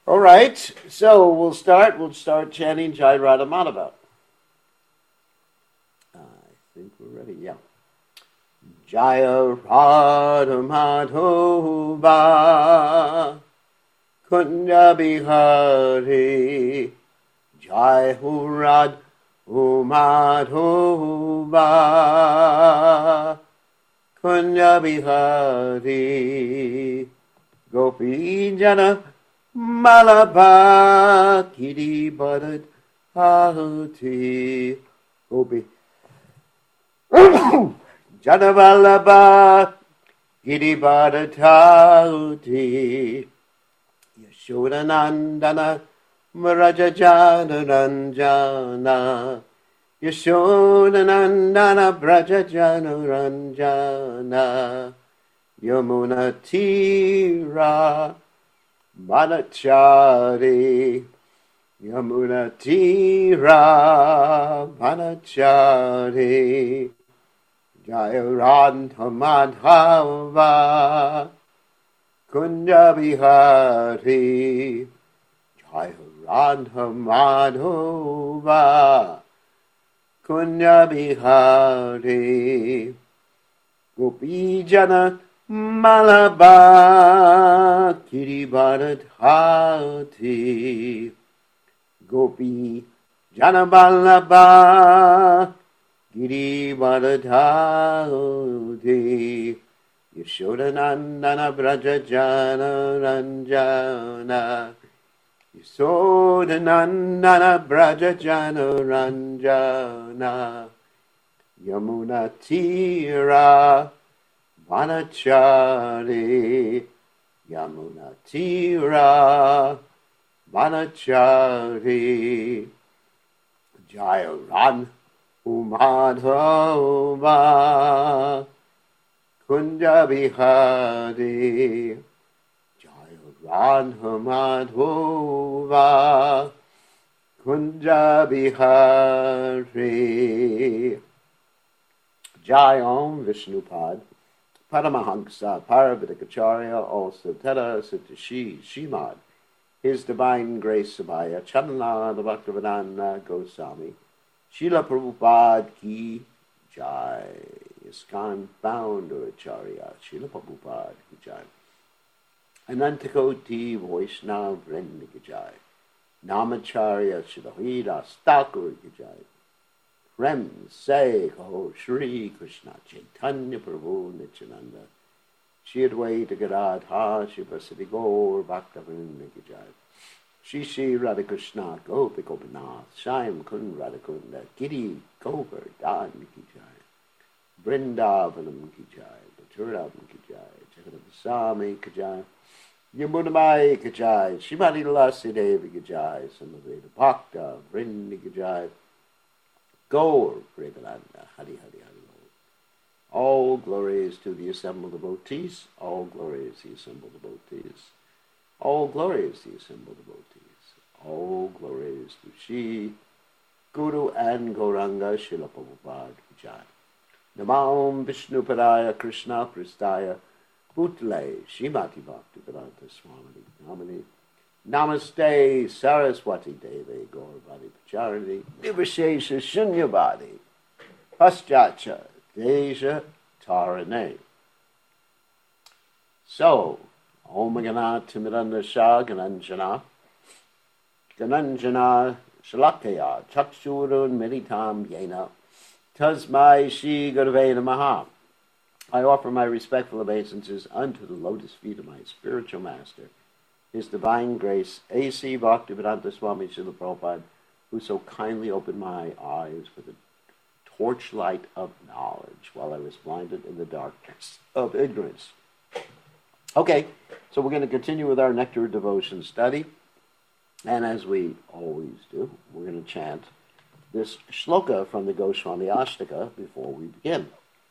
All right, so we'll start chanting Jai Radha Madhava. I think we're ready, yeah. Jaya Radha Madhava Kunda Bihari Jai Radha Madhava Kunda Bihari Gopi Jana Malabha Kiri Bharat Hati Gopi Janavalabha Giri Bharat Hati Yashodanandana Mrajajana Ranjana Yashodanandana Brajajana Ranjana Yamuna Tira Manachari Yamuna Tira Manachari Jaya Radha Madhava Kunda Bihari Jaya Radha Madhava Kunda Bihari Gopi Jana Malabha Kiri Bharat Hati Gopi Jana Malabha Giri Bharat Hati Yashodanandana Brajajana Ranjana Yashodanandana Brajajana Ranjana Yamuna Tira Vanachari Yamuna Tira Vanachari Jaya Radha Madhava Kunda Bihari Jaya Radha Madhava Kunda Bihari Jai Om Vishnupad Paramahansa Paravatikacharya also Tera Sitashi Shimad His Divine Grace Sabaya Chanana the Bhaktivedanta Goswami Srila Prabhupada Ki Jai ISKCON Founder Acharya Srila Prabhupada Ki Jai Anantakoti Vaishnava Vrinda Ki Jai Namacharya Srila Haridas Thakur Ki Jai Prem Se Kaho Shri Krishna Chaitanya Prabhu Nityananda Shri Advaita Gadadhar Shivasati Gaur Bhaktivinoda Ki Jai Shri Shri Radhakrishna Gopi Gopinath Shyam Kund Radhakunda Giri Govardhan Ki Jai Vrindavanam Ki Jai Bhaturavam Ki Jai Jagannathaswami Ki Jai Yamunamai Ki Jai Shrimati Tulasi Devi Ki Jai Samaveda Bhakta Vrinda Ki Jai Gaur Premalanda Hari Hari Hari. All glories to the assembled devotees, all glories to the assembled devotees, all glories to the assembled devotees, all glories to Shri Guru and Gauranga Srila Prabhupada Ki Jai. Namam Vishnu Padaya Krishna Pristaya Bhutale Srimati Bhaktivedanta Swami Namani Namaste Saraswati Devi Gauravani Pacharani Nivashesha Shunyavadi Paschacha Deja Tarane. So, Om Gana Timiranda Shah Gananjana Gananjana Shalakaya Chakshurun Meditam Yena Tasmai Shri Gurave Namaha. I offer my respectful obeisances unto the lotus feet of my spiritual master, His Divine Grace, A.C. Bhaktivedanta Swami Srila Prabhupada, who so kindly opened my eyes with the torchlight of knowledge while I was blinded in the darkness of ignorance. Okay, so we're going to continue with our Nectar Devotion study. And as we always do, we're going to chant this shloka from the Goswami Ashtaka before we begin.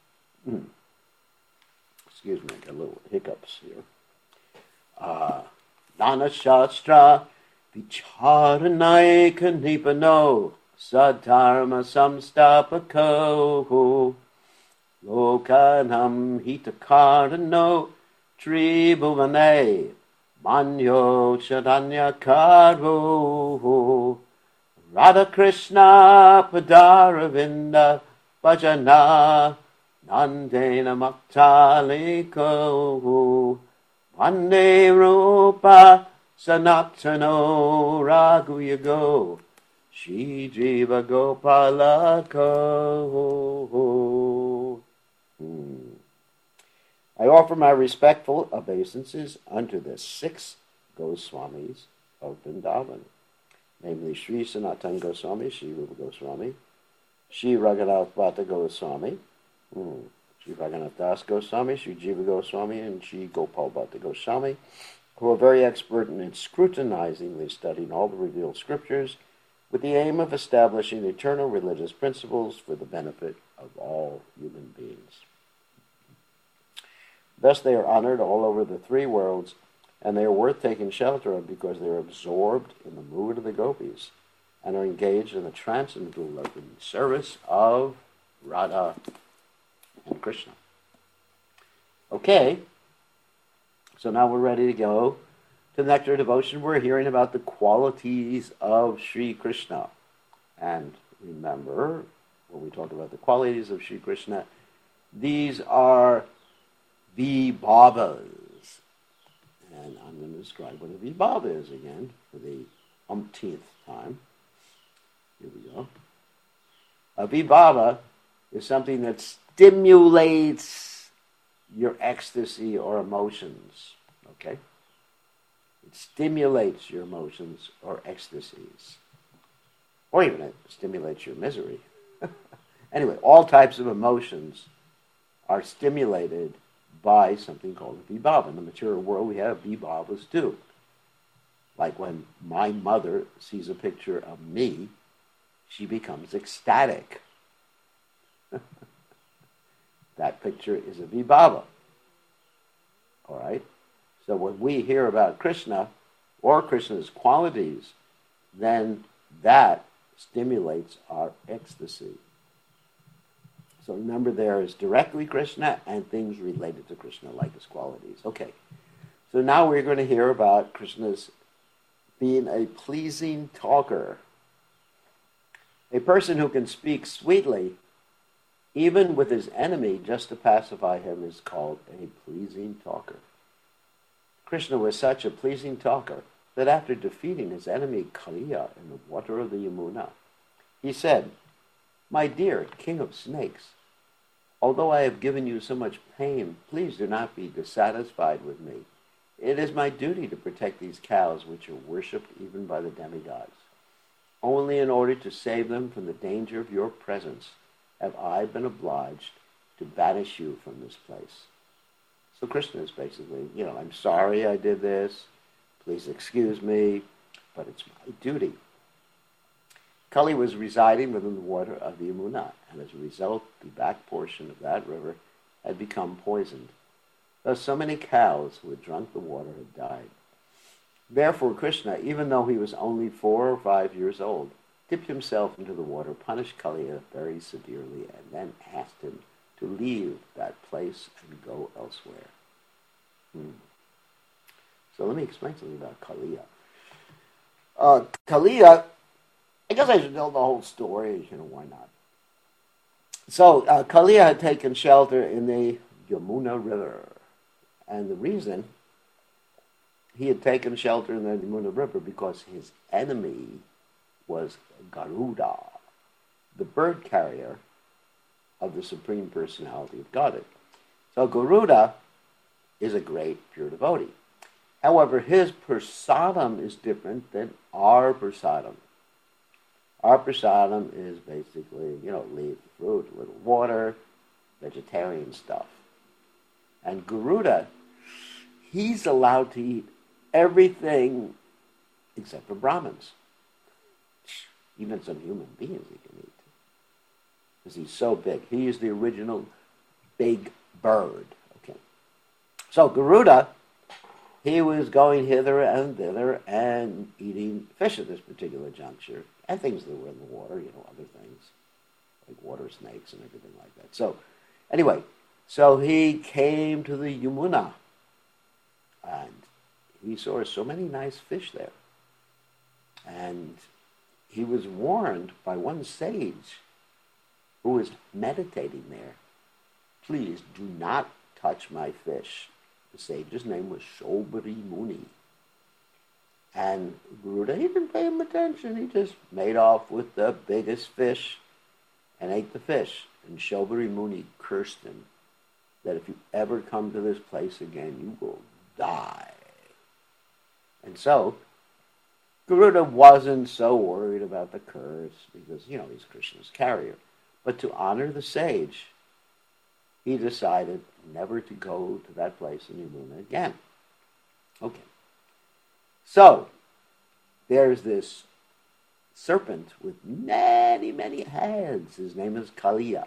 Excuse me, I got little hiccups here. Nana Shastra Vicharanaika Nipano Sadharma Samstapako Lokanam Hitakarano Tribhuvane Manyo Chaitanya Karu Radha Krishna Padaravinda Bhajana Nandena Maktaliko Vande Rupa Sanatano Raghuyago Shri Jiva Gopalako. I offer my respectful obeisances unto the 6 Goswamis of Vrindavan, namely Sri Sanatan Goswami, Sri Rupa Goswami, Sri Raghunath Bhatta Goswami, Sri Raghunath Das Goswami, Sri Jiva Goswami, and Sri Gopal Bhatta Goswami, who are very expert in scrutinizingly studying all the revealed scriptures with the aim of establishing eternal religious principles for the benefit of all human beings. Thus they are honored all over the 3 worlds, and they are worth taking shelter of because they are absorbed in the mood of the gopis and are engaged in the transcendental loving service of Radha and Krishna. Okay, so now we're ready to go to Nectar Devotion. We're hearing about the qualities of Sri Krishna. And remember, when we talk about the qualities of Sri Krishna, these are Vibhavas. And I'm going to describe what a Vibhava is again for the umpteenth time. Here we go. A Vibhava is something that stimulates your ecstasy or emotions. Okay? It stimulates your emotions or ecstasies. Or even it stimulates your misery. Anyway, all types of emotions are stimulated by something called a Vibhava. In the material world, we have Vibhavas too. Like when my mother sees a picture of me, she becomes ecstatic. That picture is a Vibhava. All right? So when we hear about Krishna or Krishna's qualities, then that stimulates our ecstasy. So remember, there is directly Krishna and things related to Krishna, like his qualities. Okay, so now we're going to hear about Krishna's being a pleasing talker. A person who can speak sweetly, even with his enemy, just to pacify him, is called a pleasing talker. Krishna was such a pleasing talker that after defeating his enemy Kaliya in the water of the Yamuna, he said, "My dear king of snakes, although I have given you so much pain, please do not be dissatisfied with me. It is my duty to protect these cows which are worshipped even by the demigods. Only in order to save them from the danger of your presence have I been obliged to banish you from this place." So Krishna is basically, I'm sorry I did this. Please excuse me, but it's my duty. Kali was residing within the water of the Yamuna, and as a result, the back portion of that river had become poisoned. Thus, so many cows who had drunk the water had died. Therefore, Krishna, even though he was only 4 or 5 years old, dipped himself into the water, punished Kaliya very severely, and then asked him to leave that place and go elsewhere. So let me explain something about Kaliya. Kaliya, I guess I should tell the whole story, why not? So Kaliya had taken shelter in the Yamuna River. And the reason he had taken shelter in the Yamuna River because his enemy was Garuda, the bird carrier of the Supreme Personality of Godhead. So Garuda is a great pure devotee. However, his prasadam is different than our prasadam. Our prasadam is basically, leaf, fruit, a little water, vegetarian stuff. And Garuda, he's allowed to eat everything except for Brahmins. Even some human beings he can eat. Because he's so big. He is the original big bird. Okay. So Garuda, he was going hither and thither and eating fish at this particular juncture. And things that were in the water, other things. Like water snakes and everything like that. So, anyway, so he came to the Yamuna. And he saw so many nice fish there. And he was warned by one sage who was meditating there, please do not touch my fish. The sage's name was Shobri Muni. And Garuda, he didn't pay him attention. He just made off with the biggest fish and ate the fish. And Shobri Muni cursed him that if you ever come to this place again, you will die. And so, Garuda wasn't so worried about the curse because, he's Krishna's carrier. But to honor the sage, he decided never to go to that place in Yamuna again. Okay. So, there's this serpent with many, many heads. His name is Kaliya.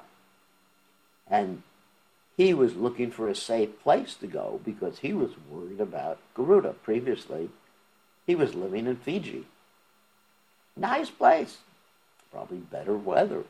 And he was looking for a safe place to go because he was worried about Garuda. Previously, he was living in Fiji. Nice place. Probably better weather.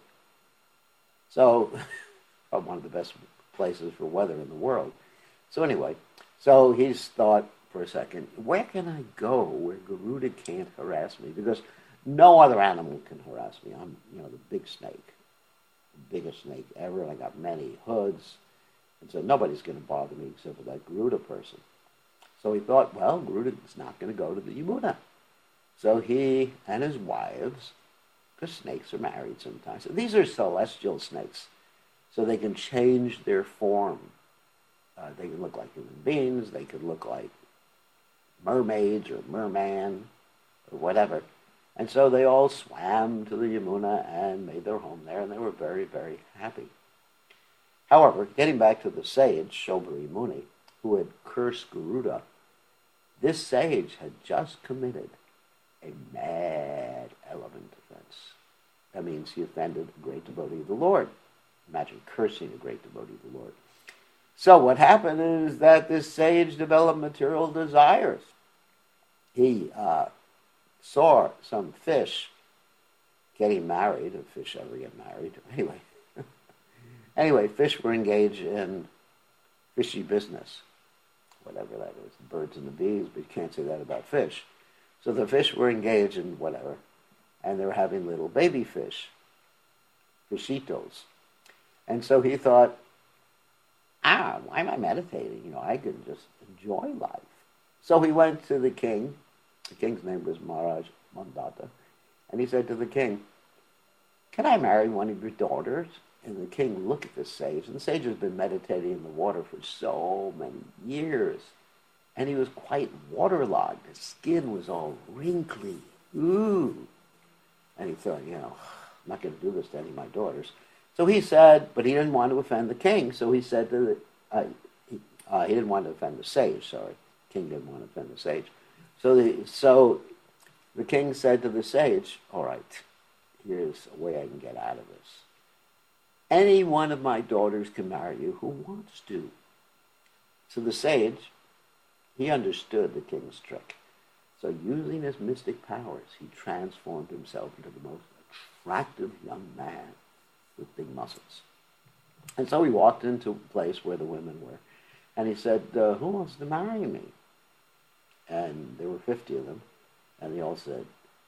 So, one of the best places for weather in the world. So anyway, so he's thought for a second, where can I go where Garuda can't harass me? Because no other animal can harass me. I'm, the big snake. The biggest snake ever. I got many hoods. And so nobody's going to bother me except for that Garuda person. So he thought, well, Garuda is not going to go to the Yamuna. So he and his wives, because snakes are married sometimes. These are celestial snakes, so they can change their form. They can look like human beings. They could look like mermaids or merman or whatever. And so they all swam to the Yamuna and made their home there, and they were very, very happy. However, getting back to the sage, Shobri Muni, who had cursed Garuda, this sage had just committed a mad elephant offense. That means he offended a great devotee of the Lord. Imagine cursing a great devotee of the Lord. So what happened is that this sage developed material desires. He saw some fish getting married, if fish ever get married. Anyway, fish were engaged in fishy business, whatever that is, the birds and the bees, but you can't say that about fish. So the fish were engaged in whatever, and they were having little baby fish, fishitos. And so he thought, why am I meditating? I can just enjoy life. So he went to the king. The king's name was Maharaj Mandata. And he said to the king, can I marry one of your daughters? And the king looked at the sage, and the sage has been meditating in the water for so many years. And he was quite waterlogged. His skin was all wrinkly. Ooh. And he thought, I'm not going to do this to any of my daughters. So he said, but he didn't want to offend the king, so he said to he didn't want to offend the sage, sorry. The king didn't want to offend the sage. So the king said to the sage, all right, here's a way I can get out of this. Any one of my daughters can marry you who wants to. So the sage, he understood the king's trick. So using his mystic powers, he transformed himself into the most attractive young man with big muscles. And so he walked into a place where the women were, and he said, who wants to marry me? And there were 50 of them, and they all said,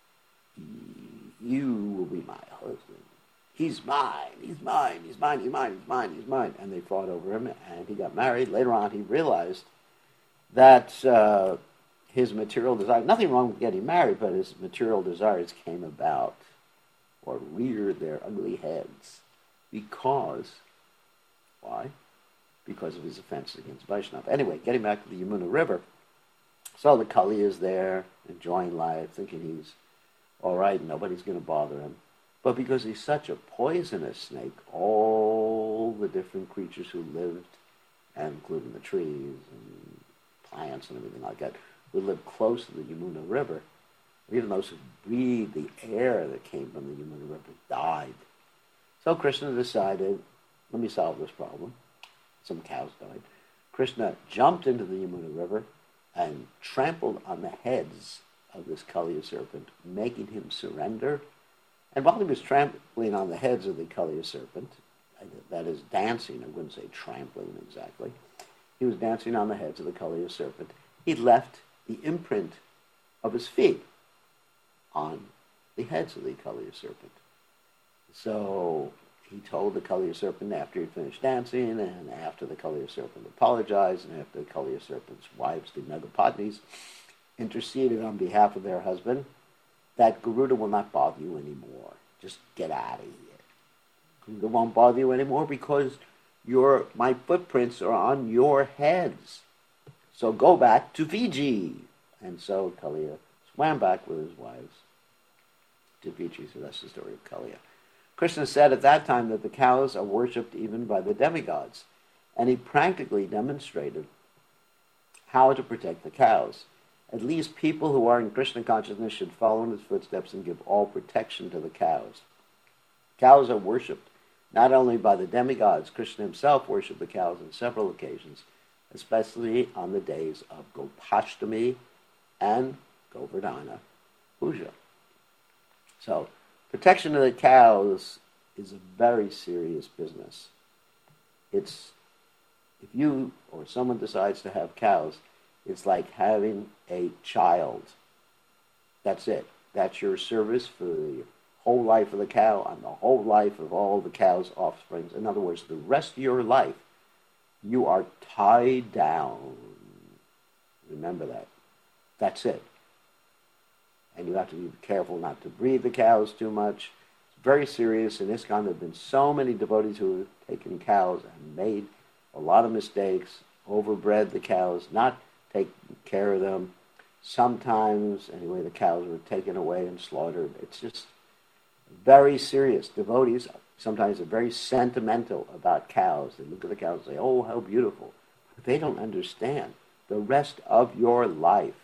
you will be my husband. He's mine, he's mine, he's mine, he's mine, he's mine, he's mine. And they fought over him, and he got married. Later on, he realized that his material desires, nothing wrong with getting married, but his material desires came about or reared their ugly heads because, why? Because of his offense against Vaishnava. Anyway, getting back to the Yamuna River, so the Kali is there, enjoying life, thinking he's all right, nobody's going to bother him. But because he's such a poisonous snake, all the different creatures who lived, and including the trees and plants and everything like that, who lived close to the Yamuna River, even those who breathed the air that came from the Yamuna River, died. So Krishna decided, let me solve this problem. Some cows died. Krishna jumped into the Yamuna River and trampled on the heads of this Kaliya serpent, making him surrender. And while he was trampling on the heads of the Kaliya serpent, that is dancing, I wouldn't say trampling exactly, he was dancing on the heads of the Kaliya serpent, he left the imprint of his feet on the heads of the Kaliya serpent. So he told the Kaliya serpent after he finished dancing, and after the Kaliya serpent apologized, and after the Kaliya serpent's wives, the Nagapatnis, interceded on behalf of their husband, that Garuda will not bother you anymore. Just get out of here. Garuda won't bother you anymore because my footprints are on your heads. So go back to Fiji. And so Kaliya swam back with his wives to Fiji. So that's the story of Kaliya. Krishna said at that time that the cows are worshipped even by the demigods. And he practically demonstrated how to protect the cows. At least people who are in Krishna consciousness should follow in his footsteps and give all protection to the cows. Cows are worshipped not only by the demigods. Krishna himself worshipped the cows on several occasions, especially on the days of Gopashtami and Govardhana Puja. So, protection of the cows is a very serious business. If you or someone decides to have cows, it's like having a child. That's it. That's your service for the whole life of the cow and the whole life of all the cow's offspring. In other words, the rest of your life, you are tied down. Remember that. That's it. And you have to be careful not to breed the cows too much. It's very serious. In ISKCON, there have been so many devotees who have taken cows and made a lot of mistakes, overbred the cows, not taking care of them. Sometimes, anyway, the cows were taken away and slaughtered. It's just very serious. Devotees sometimes are very sentimental about cows. They look at the cows and say, oh, how beautiful. But they don't understand the rest of your life.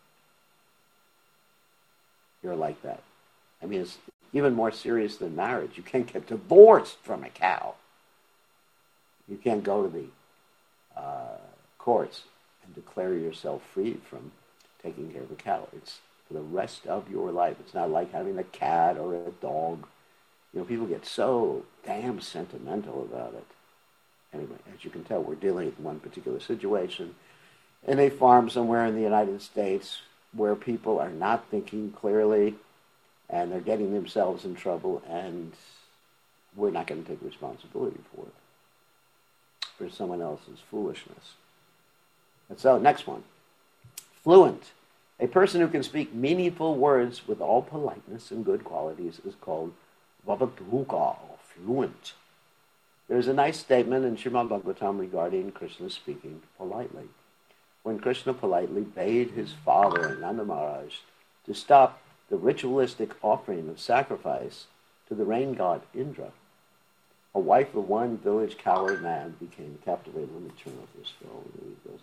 You're like that. I mean, it's even more serious than marriage. You can't get divorced from a cow. You can't go to the courts and declare yourself free from taking care of a cow. It's for the rest of your life. It's not like having a cat or a dog. You know, people get so damn sentimental about it. Anyway, as you can tell, we're dealing with one particular situation in a farm somewhere in the United States where people are not thinking clearly and they're getting themselves in trouble, and we're not going to take responsibility for it, for someone else's foolishness. And so, next one. Fluent. A person who can speak meaningful words with all politeness and good qualities is called Vavadhuka, fluent. There's a nice statement in Srimad Bhagavatam regarding Krishna speaking politely. When Krishna politely bade his father, Nanda Maharaj, to stop the ritualistic offering of sacrifice to the rain god Indra, a wife of one village cowherd man became captivated. Let me turn off this phone.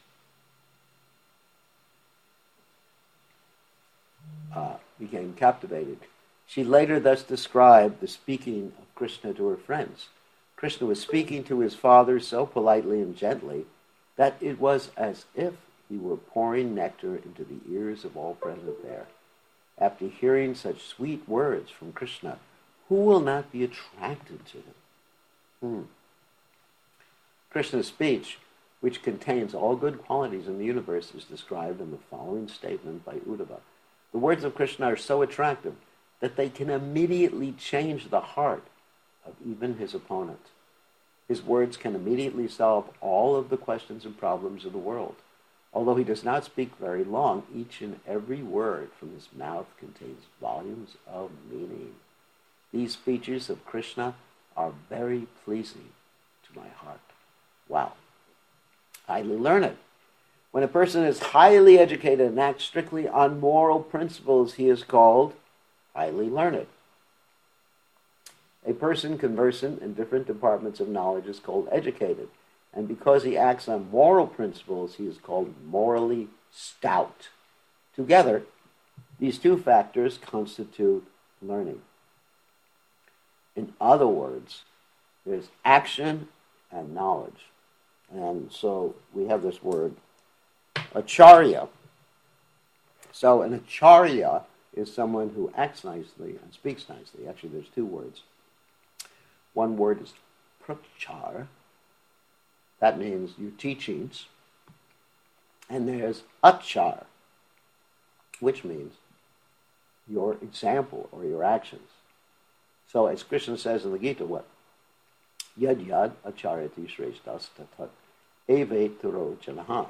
Became captivated. She later thus described the speaking of Krishna to her friends. Krishna was speaking to his father so politely and gently that it was as if he were pouring nectar into the ears of all present there. After hearing such sweet words from Krishna, who will not be attracted to them? Krishna's speech, which contains all good qualities in the universe, is described in the following statement by Uddhava. The words of Krishna are so attractive that they can immediately change the heart of even his opponent. His words can immediately solve all of the questions and problems of the world. Although he does not speak very long, each and every word from his mouth contains volumes of meaning. These features of Krishna are very pleasing to my heart. Wow. Highly learned. When a person is highly educated and acts strictly on moral principles, he is called highly learned. A person conversant in different departments of knowledge is called educated. And because he acts on moral principles, he is called morally stout. Together, these two factors constitute learning. In other words, there's action and knowledge. And so we have this word, acharya. So an acharya is someone who acts nicely and speaks nicely. Actually, there's two words. One word is prachar. That means your teachings. And there's achar. which means your example or your actions. So as Krishna says in the Gita, what? Yad yad acharati shreshtas tatat eve turo janaha.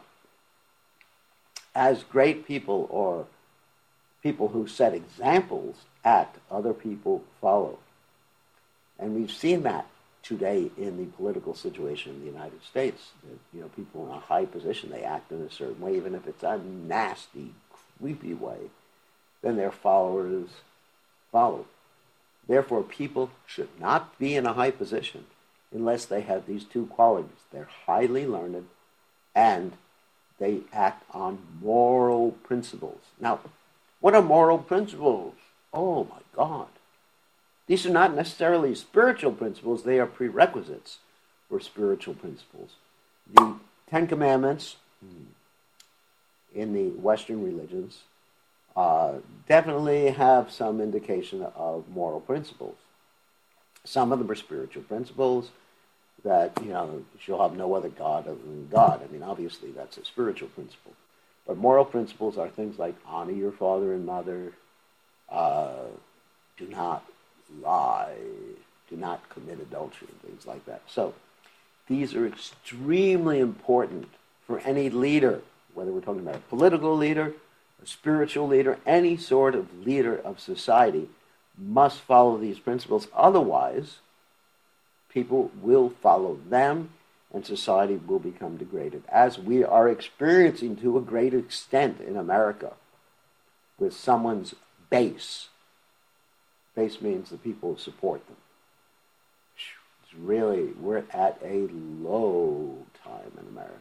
As great people or people who set examples act, other people follow. And we've seen that today in the political situation in the United States. That, people in a high position, they act in a certain way, even if it's a nasty, creepy way, then their followers follow. Therefore, people should not be in a high position unless they have these two qualities. They're highly learned and they act on moral principles. Now, what are moral principles? Oh my God. These are not necessarily spiritual principles, they are prerequisites for spiritual principles. The Ten Commandments in the Western religions definitely have some indication of moral principles. Some of them are spiritual principles that, you shall have no other God other than God. I mean, obviously that's a spiritual principle. But moral principles are things like honor your father and mother, do not lie, do not commit adultery, and things like that. So these are extremely important for any leader, whether we're talking about a political leader, a spiritual leader, any sort of leader of society must follow these principles. Otherwise, people will follow them and society will become degraded, as we are experiencing to a great extent in America with someone's base. Base means the people who support them. It's really, we're at a low time in America.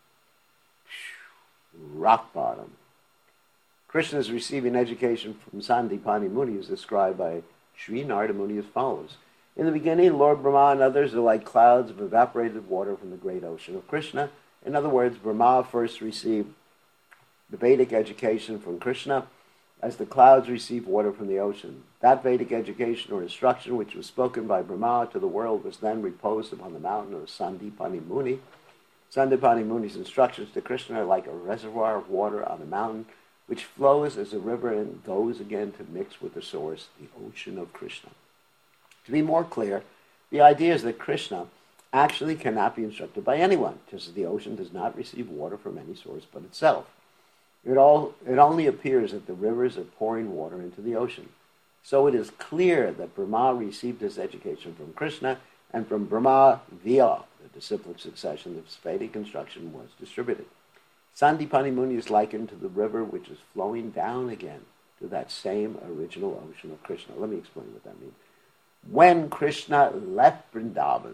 Rock bottom. Krishna is receiving education from Sandipani Muni, is described by Sri Narada Muni as follows. In the beginning, Lord Brahma and others are like clouds of evaporated water from the great ocean of Krishna. In other words, Brahma first received the Vedic education from Krishna as the clouds receive water from the ocean. That Vedic education or instruction which was spoken by Brahma to the world was then reposed upon the mountain of Sandipani Muni. Sandipani Muni's instructions to Krishna are like a reservoir of water on the mountain which flows as a river and goes again to mix with the source, the ocean of Krishna. To be more clear, the idea is that Krishna actually cannot be instructed by anyone, just as the ocean does not receive water from any source but itself. It only appears that the rivers are pouring water into the ocean. So it is clear that Brahma received his education from Krishna, and from Brahma via the disciplic succession, the Vedic instruction was distributed. Sandipani Muni is likened to the river which is flowing down again to that same original ocean of Krishna. Let me explain what that means. When Krishna left Vrindavan,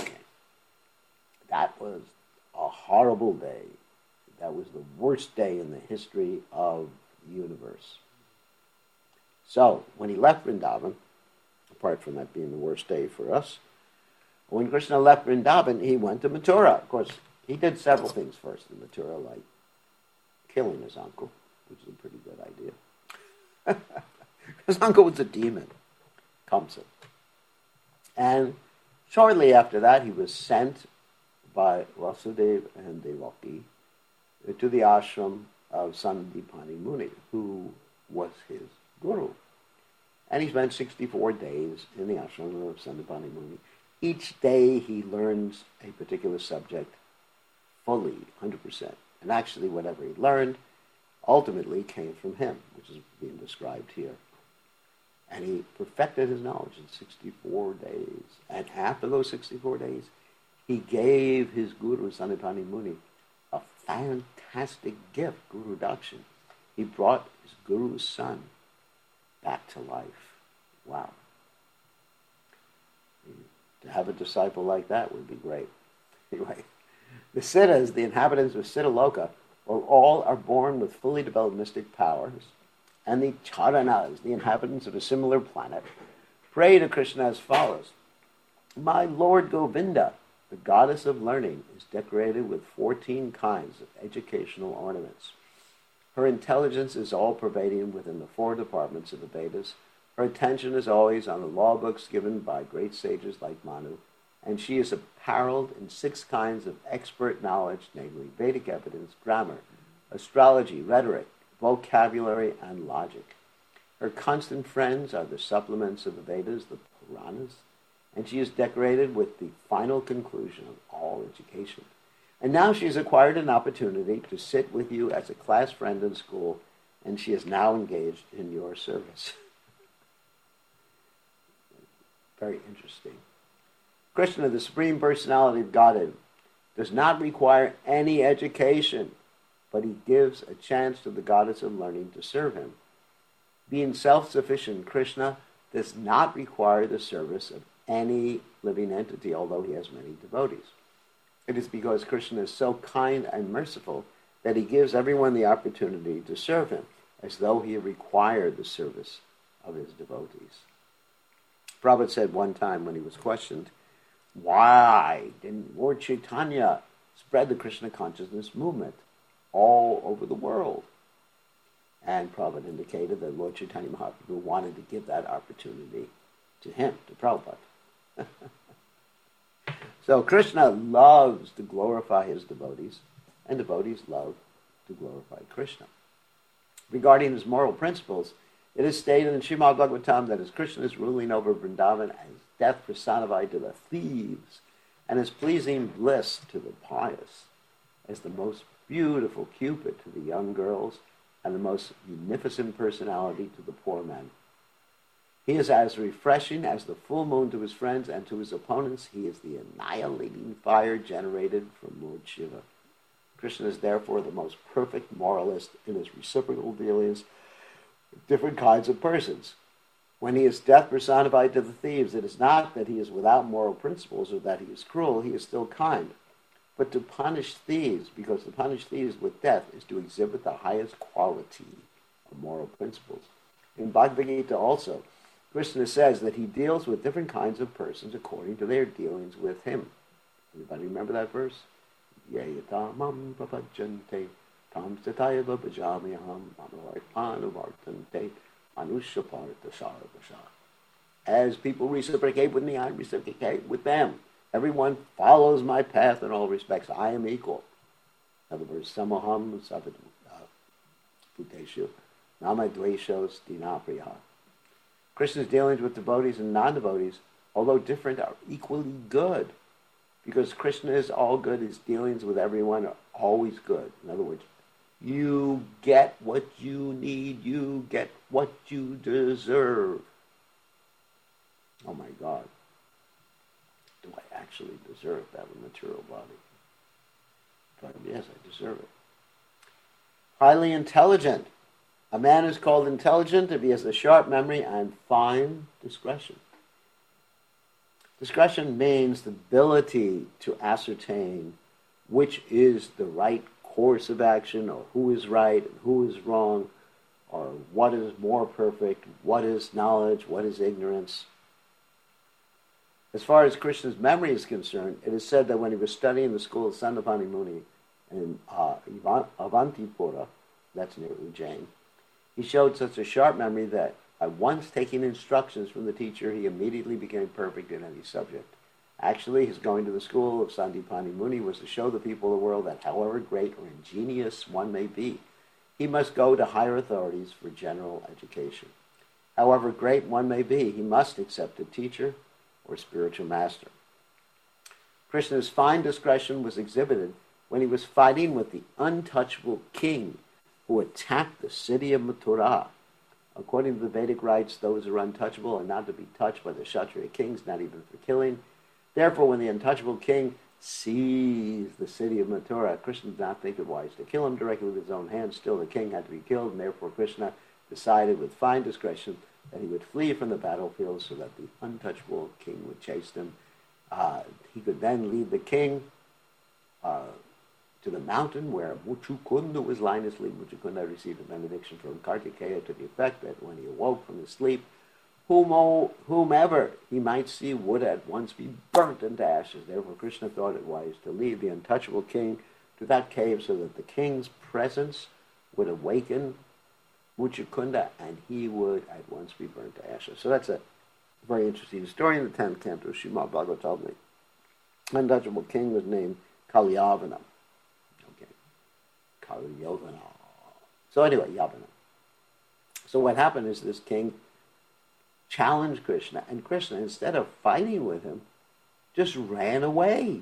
that was a horrible day. That was the worst day in the history of the universe. So, when he left Vrindavan, apart from that being the worst day for us, when Krishna left Vrindavan, he went to Mathura. Of course, he did several things first in Mathura, like killing his uncle, which is a pretty good idea. His uncle was a demon, Kamsa. And shortly after that, he was sent by Vasudeva and Devaki to the ashram of Sandipani Muni, who was his guru. And he spent 64 days in the ashram of Sandipani Muni. Each day he learns a particular subject fully, 100%. And actually whatever he learned ultimately came from him, which is being described here. And he perfected his knowledge in 64 days. And after those 64 days, he gave his guru, Sandipani Muni, a fantastic gift, Guru Dakshin. He brought his guru's son back to life. Wow. To have a disciple like that would be great. Anyway, the Siddhas, the inhabitants of Siddhaloka, all are born with fully developed mystic powers. And the Charanas, the inhabitants of a similar planet, pray to Krishna as follows. My Lord Govinda, the goddess of learning, is decorated with 14 kinds of educational ornaments. Her intelligence is all-pervading within the 4 departments of the Vedas. Her attention is always on the law books given by great sages like Manu, and she is apparelled in 6 kinds of expert knowledge, namely Vedic evidence, grammar, astrology, rhetoric, vocabulary, and logic. Her constant friends are the supplements of the Vedas, the Puranas, and she is decorated with the final conclusion of all education. And now she has acquired an opportunity to sit with you as a class friend in school, and she is now engaged in your service. Very interesting. Krishna, the Supreme Personality of Godhead, does not require any education, but he gives a chance to the goddess of learning to serve him. Being self-sufficient, Krishna does not require the service of any living entity, although he has many devotees. It is because Krishna is so kind and merciful that he gives everyone the opportunity to serve him, as though he required the service of his devotees. Prabhupada said one time when he was questioned, why didn't Lord Chaitanya spread the Krishna consciousness movement all over the world? And Prabhupada indicated that Lord Chaitanya Mahaprabhu wanted to give that opportunity to him, to Prabhupada. So Krishna loves to glorify his devotees, and devotees love to glorify Krishna. Regarding his moral principles, it is stated in Srimad Bhagavatam that as Krishna is ruling over Vrindavan as death personified to the thieves, and as pleasing bliss to the pious, as the most beautiful Cupid to the young girls, and the most munificent personality to the poor men. He is as refreshing as the full moon to his friends, and to his opponents he is the annihilating fire generated from Lord Shiva. Krishna is therefore the most perfect moralist in his reciprocal dealings with different kinds of persons. When he is death personified to the thieves, it is not that he is without moral principles or that he is cruel, he is still kind. But to punish thieves, because to punish thieves with death is to exhibit the highest quality of moral principles. In Bhagavad Gita also, Krishna says that he deals with different kinds of persons according to their dealings with him. Everybody remember that verse? Yayatamam prapajjante tam satayava bhajamyaham mamavarpanuvartante manushaparta sarvasha. As people reciprocate with me, I reciprocate with them. Everyone follows my path in all respects. I am equal. In other words, samoham bhuteshu namadveshos dinapriya. Krishna's dealings with devotees and non-devotees, although different, are equally good. Because Krishna is all good, his dealings with everyone are always good. In other words, you get what you need, you get what you deserve. Oh my God. Do I actually deserve to have a material body? But yes, I deserve it. Highly intelligent. A man is called intelligent if he has a sharp memory and fine discretion. Discretion means the ability to ascertain which is the right course of action, or who is right and who is wrong, or what is more perfect, what is knowledge, what is ignorance. As far as Krishna's memory is concerned, it is said that when he was studying the school of Sandapani Muni in Avantipura, that's near Ujjain, he showed such a sharp memory that by once taking instructions from the teacher, he immediately became perfect in any subject. Actually, his going to the school of Sandipani Muni was to show the people of the world that however great or ingenious one may be, he must go to higher authorities for general education. However great one may be, he must accept a teacher or spiritual master. Krishna's fine discretion was exhibited when he was fighting with the untouchable king who attacked the city of Mathura. According to the Vedic rites, those who are untouchable are not to be touched by the Kshatriya kings, not even for killing. Therefore, when the untouchable king seized the city of Mathura, Krishna did not think it wise to kill him directly with his own hands. Still, the king had to be killed, and therefore Krishna decided with fine discretion that he would flee from the battlefield so that the untouchable king would chase him. He could then lead the king to the mountain where Muchukunda was lying asleep. Muchukunda received a benediction from Kartikeya to the effect that when he awoke from his sleep, whomever he might see would at once be burnt into ashes. Therefore, Krishna thought it wise to lead the untouchable king to that cave so that the king's presence would awaken Muchukunda and he would at once be burnt to ashes. So that's a very interesting story in the 10th canto of Srimad Bhagavatam. The untouchable king was named Kalyavana. Okay, Kalyavana. So anyway, Yavana. So what happened is this king challenged Krishna, and Krishna, instead of fighting with him, just ran away.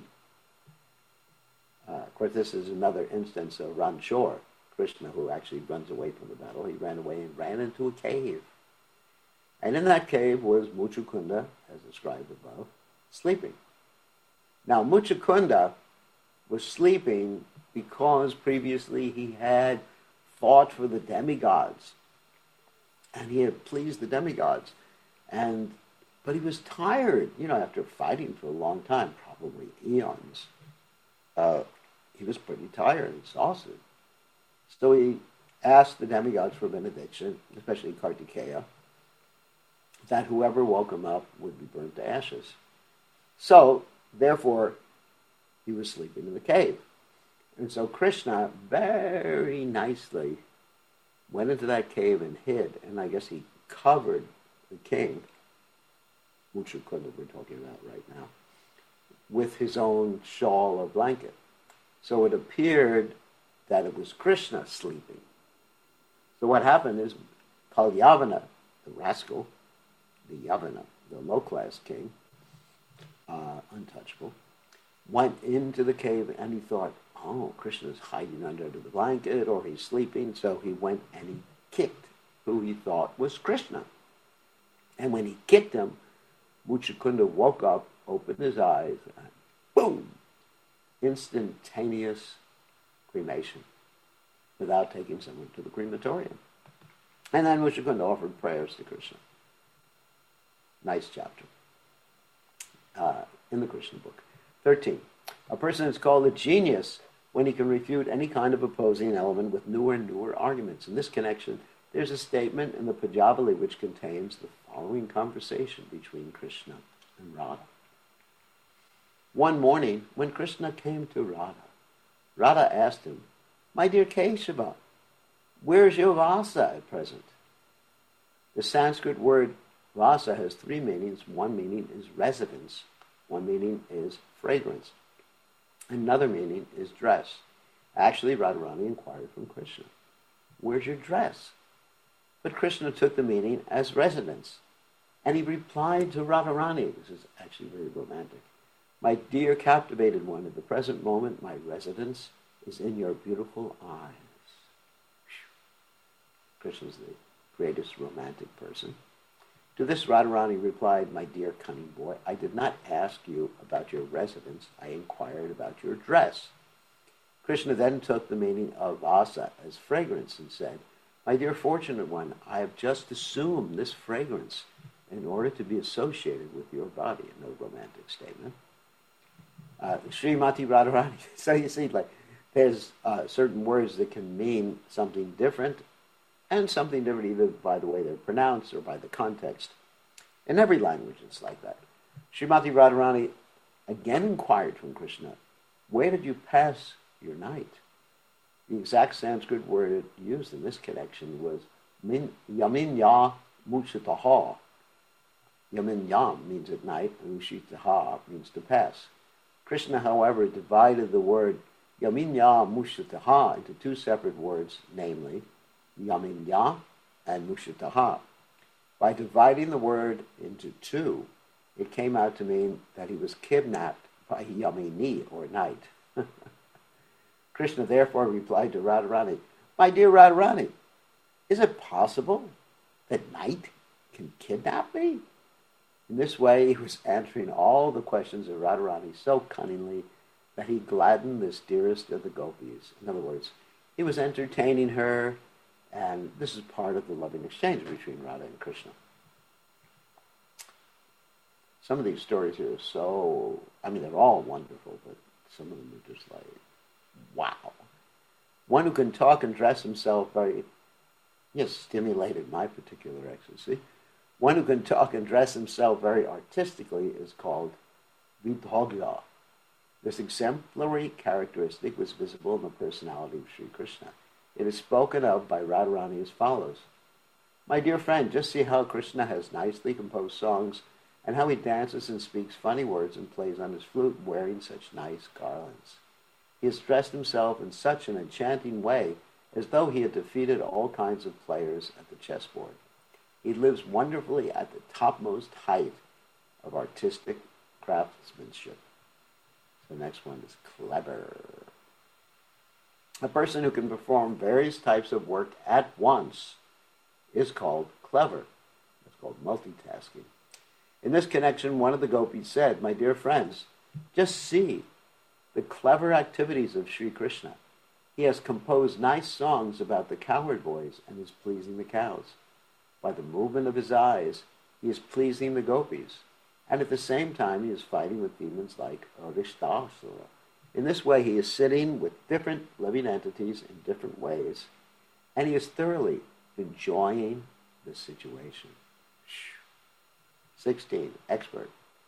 Of course, this is another instance of Ranchor, Krishna, who actually runs away from the battle. He ran away and ran into a cave. And in that cave was Muchukunda, as described above, sleeping. Now, Muchukunda was sleeping because previously he had fought for the demigods. And he had pleased the demigods. But he was tired, after fighting for a long time, probably eons. He was pretty tired and exhausted. So he asked the demigods for benediction, especially Kartikeya, that whoever woke him up would be burnt to ashes. So, therefore, he was sleeping in the cave. And so Krishna very nicely went into that cave and hid, and I guess he covered the king, Muchukunda we're talking about right now, with his own shawl or blanket. So it appeared that it was Krishna sleeping. So what happened is Kalyavana, the rascal, the Yavana, the low-class king, untouchable, went into the cave and he thought, oh, Krishna's hiding under the blanket or he's sleeping. So he went and he kicked who he thought was Krishna. And when he kicked him, Muchukunda woke up, opened his eyes, and boom! Instantaneous cremation without taking someone to the crematorium. And then Muchukunda offered prayers to Krishna. Nice chapter in the Krishna book. 13. A person is called a genius when he can refute any kind of opposing element with newer and newer arguments. In this connection, there's a statement in the Pajavali which contains the following conversation between Krishna and Radha. One morning, when Krishna came to Radha, Radha asked him, my dear Keshava, where's your Vasa at present? The Sanskrit word Vasa has three meanings. One meaning is residence. One meaning is fragrance. Another meaning is dress. Actually, Radharani inquired from Krishna, where's your dress? But Krishna took the meaning as residence. And he replied to Radharani, this is actually very romantic, my dear captivated one, at the present moment my residence is in your beautiful eyes. Krishna's the greatest romantic person. To this Radharani replied, my dear cunning boy, I did not ask you about your residence, I inquired about your dress. Krishna then took the meaning of Vasa as fragrance and said, my dear fortunate one, I have just assumed this fragrance in order to be associated with your body. No romantic statement. Srimati Radharani. So you see, there's certain words that can mean something different, and something different either by the way they're pronounced or by the context. In every language it's like that. Srimati Radharani again inquired from Krishna, where did you pass your night? The exact Sanskrit word used in this connection was yaminya muchitaha. Yaminyam means at night, and muchitaha means to pass. Krishna, however, divided the word yaminya muchitaha into two separate words, namely Yaminya and Mushataha. By dividing the word into two, it came out to mean that he was kidnapped by Yamini, or night. Krishna therefore replied to Radharani, my dear Radharani, is it possible that night can kidnap me? In this way, he was answering all the questions of Radharani so cunningly that he gladdened this dearest of the gopis. In other words, he was entertaining her, and this is part of the loving exchange between Radha and Krishna. Some of these stories here are they're all wonderful, but some of them are just like, wow. One who can talk and dress himself stimulated my particular ecstasy. One who can talk and dress himself very artistically is called Vidhogya. This exemplary characteristic was visible in the personality of Sri Krishna. It is spoken of by Radharani as follows. My dear friend, just see how Krishna has nicely composed songs and how he dances and speaks funny words and plays on his flute wearing such nice garlands. He has dressed himself in such an enchanting way as though he had defeated all kinds of players at the chessboard. He lives wonderfully at the topmost height of artistic craftsmanship. The next one is clever. A person who can perform various types of work at once is called clever. It's called multitasking. In this connection, one of the gopis said, "My dear friends, just see the clever activities of Sri Krishna. He has composed nice songs about the cowherd boys and is pleasing the cows. By the movement of his eyes, he is pleasing the gopis. And at the same time, he is fighting with demons like Arishtasura. In this way, he is sitting with different living entities in different ways, and he is thoroughly enjoying the situation." 16. Expert.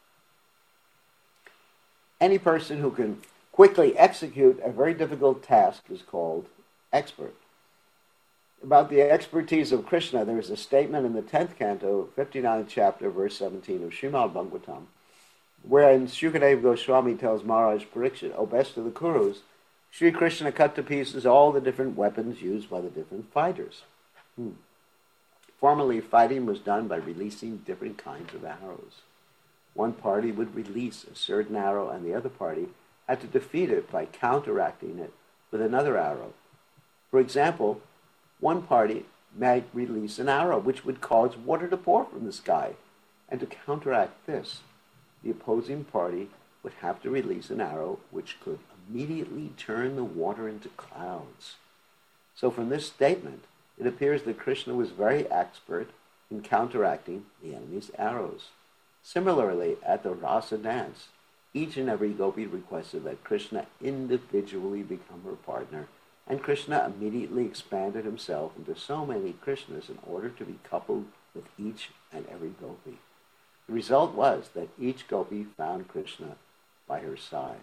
Any person who can quickly execute a very difficult task is called expert. About the expertise of Krishna, there is a statement in the 10th canto, 59th chapter, verse 17 of Srimad Bhagavatam, wherein Shukadeva Goswami tells Maharaj Parikshit, "O best of the Kurus, Sri Krishna cut to pieces all the different weapons used by the different fighters. Formerly, fighting was done by releasing different kinds of arrows. One party would release a certain arrow, and the other party had to defeat it by counteracting it with another arrow. For example, one party might release an arrow which would cause water to pour from the sky, and to counteract this, the opposing party would have to release an arrow which could immediately turn the water into clouds. So from this statement, it appears that Krishna was very expert in counteracting the enemy's arrows. Similarly, at the Rasa dance, each and every gopi requested that Krishna individually become her partner, and Krishna immediately expanded himself into so many Krishnas in order to be coupled with each and every gopi. The result was that each gopi found Krishna by her side.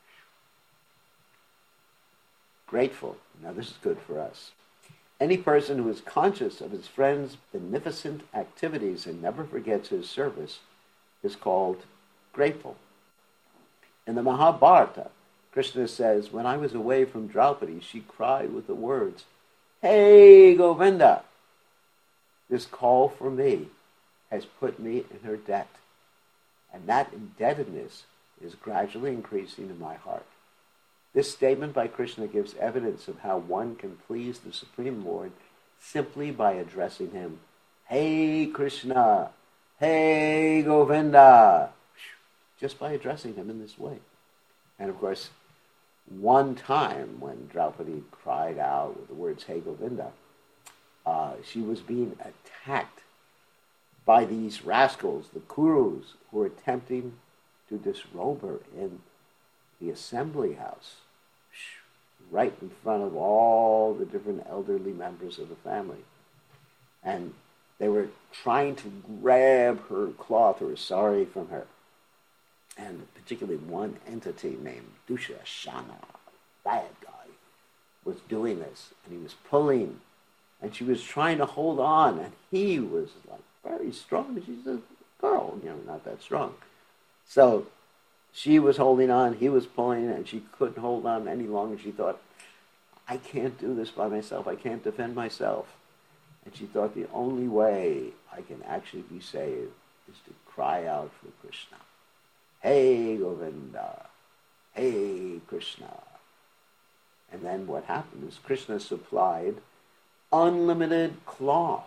Grateful. Now this is good for us. Any person who is conscious of his friend's beneficent activities and never forgets his service is called grateful. In the Mahabharata, Krishna says, "When I was away from Draupadi, she cried with the words, 'Hey, Govinda!' This call for me has put me in her debt, and that indebtedness is gradually increasing in my heart." This statement by Krishna gives evidence of how one can please the Supreme Lord simply by addressing him, "Hey, Krishna! Hey, Govinda!" Just by addressing him in this way. And of course, one time when Draupadi cried out with the words, "Hey, Govinda," she was being attacked by these rascals, the Kurus, who were attempting to disrobe her in the assembly house, right in front of all the different elderly members of the family. And they were trying to grab her cloth or sari from her. And particularly one entity named Dushasana, bad guy, was doing this. And he was pulling, and she was trying to hold on, and he was like very strong. She's a girl, not that strong. So she was holding on, he was pulling, and she couldn't hold on any longer. She thought, "I can't do this by myself. I can't defend myself." And she thought the only way I can actually be saved is to cry out for Krishna. "Hey, Govinda! Hey, Krishna!" And then what happened is Krishna supplied unlimited cloth.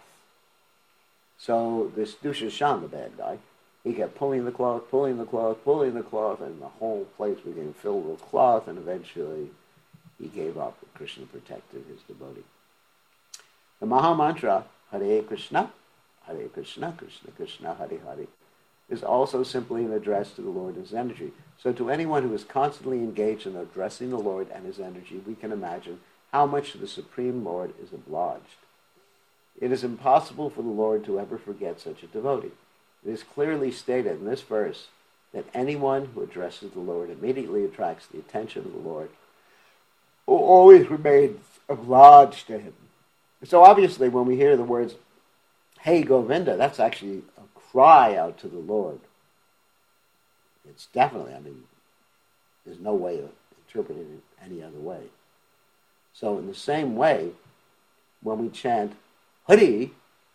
So this Dushashan, the bad guy, he kept pulling the cloth, pulling the cloth, pulling the cloth, and the whole place became filled with cloth, and eventually he gave up, and Krishna protected his devotee. The Maha Mantra, Hare Krishna, Krishna Krishna, Hare Hare, is also simply an address to the Lord and his energy. So to anyone who is constantly engaged in addressing the Lord and his energy, we can imagine how much the Supreme Lord is obliged. It is impossible for the Lord to ever forget such a devotee. It is clearly stated in this verse that anyone who addresses the Lord immediately attracts the attention of the Lord, who always remains obliged to him. So obviously when we hear the words, "Hey, Govinda," that's actually a cry out to the Lord. It's definitely, there's no way of interpreting it any other way. So in the same way, when we chant Hari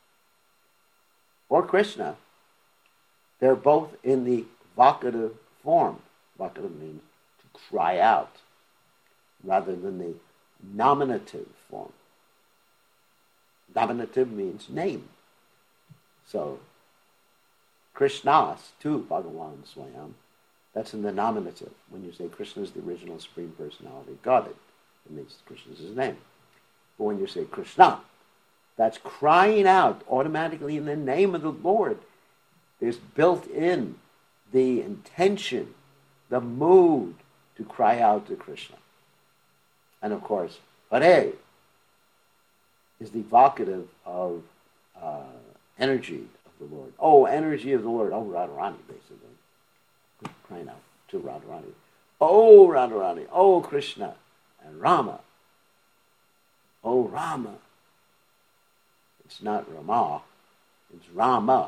or Krishna, they're both in the vocative form. Vocative means to cry out, rather than the nominative form. Nominative means name. So, Krishnas, tu Bhagavan Swayam, that's in the nominative. When you say Krishna is the original Supreme Personality of Godhead, it means Krishna is his name. But when you say Krishna, that's crying out automatically in the name of the Lord. There's built in the intention, the mood to cry out to Krishna. And of course, Hare is the vocative of energy of the Lord. Oh, energy of the Lord. Oh, Radharani, basically. Crying out to Radharani. Oh, Radharani. Oh, Krishna. And Rama. Oh, Rama. It's not Rama. It's Rama.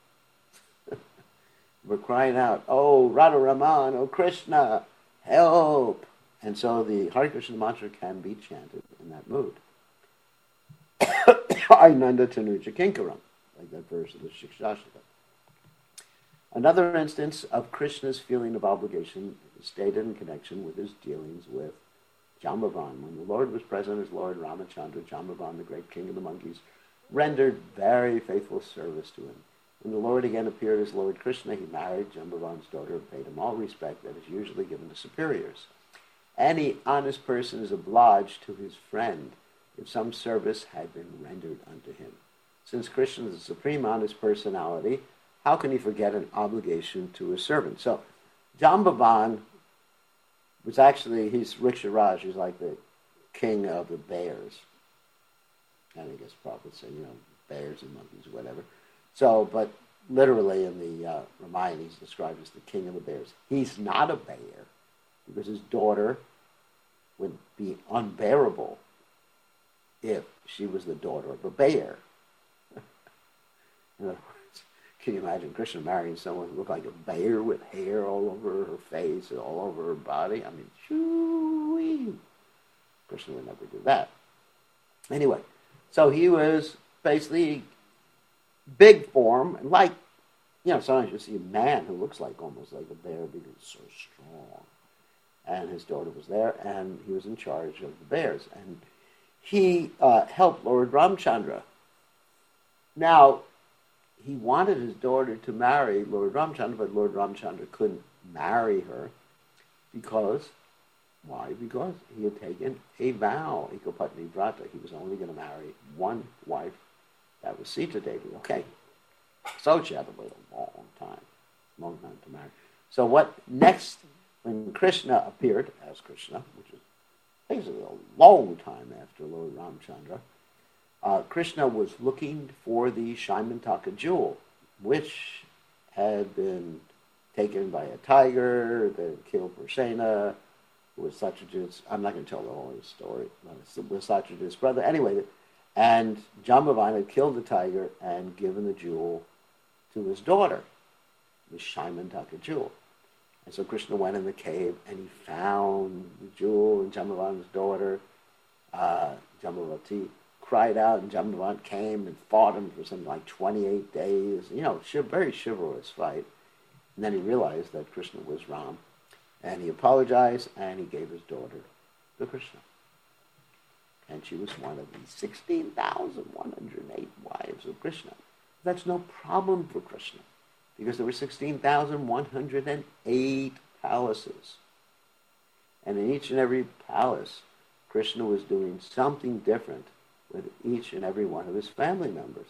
We're crying out, oh, Radharaman, oh, Krishna, help. And so the Hare Krishna mantra can be chanted in that mood. Ainanda Tanuja Kinkaram, like that verse of the Shikshashika. Another instance of Krishna's feeling of obligation is stated in connection with his dealings with Jambavan. When the Lord was present as Lord Ramachandra, Jambavan, the great king of the monkeys, rendered very faithful service to him. When the Lord again appeared as Lord Krishna, he married Jambavan's daughter and paid him all respect that is usually given to superiors. Any honest person is obliged to his friend if some service had been rendered unto him. Since Krishna is the supreme honest personality, how can he forget an obligation to his servant? So, Jambavan was actually, he's Riksharaj, he's like the king of the bears. And I guess prophets say, bears and monkeys, whatever. So, but literally in the Ramayana, he's described as the king of the bears. He's not a bear, because his daughter would be unbearable if she was the daughter of a bear. In other words, can you imagine Krishna marrying someone who looked like a bear with hair all over her face and all over her body? I mean, shoo-wee. Krishna would never do that. Anyway, so he was basically big form, like, sometimes you see a man who looks like almost like a bear because he's so strong. And his daughter was there, and he was in charge of the bears. And he helped Lord Ramchandra. Now, he wanted his daughter to marry Lord Ramchandra, but Lord Ramchandra couldn't marry her because, why? Because he had taken a vow, Ekapatni Vrata. He was only going to marry one wife. That was Sita Devi. Okay. So she had to wait a long time to marry. So what next, when Krishna appeared as Krishna, which is basically a long time after Lord Ramchandra, Krishna was looking for the Shaimantaka jewel, which had been taken by a tiger that killed Prarsena, who was Satyajit's, I'm not going to tell the whole story, but it was Satyajit's brother. Anyway, and Jambavan had killed the tiger and given the jewel to his daughter, the Shaimantaka jewel. And so Krishna went in the cave and he found the jewel, and Jambavan's daughter, Jambavati, cried out, and Jambavan came and fought him for something like 28 days. Very chivalrous fight. And then he realized that Krishna was Ram, and he apologized, and he gave his daughter to Krishna. And she was one of the 16,108 wives of Krishna. That's no problem for Krishna, because there were 16,108 palaces. And in each and every palace, Krishna was doing something different with each and every one of his family members.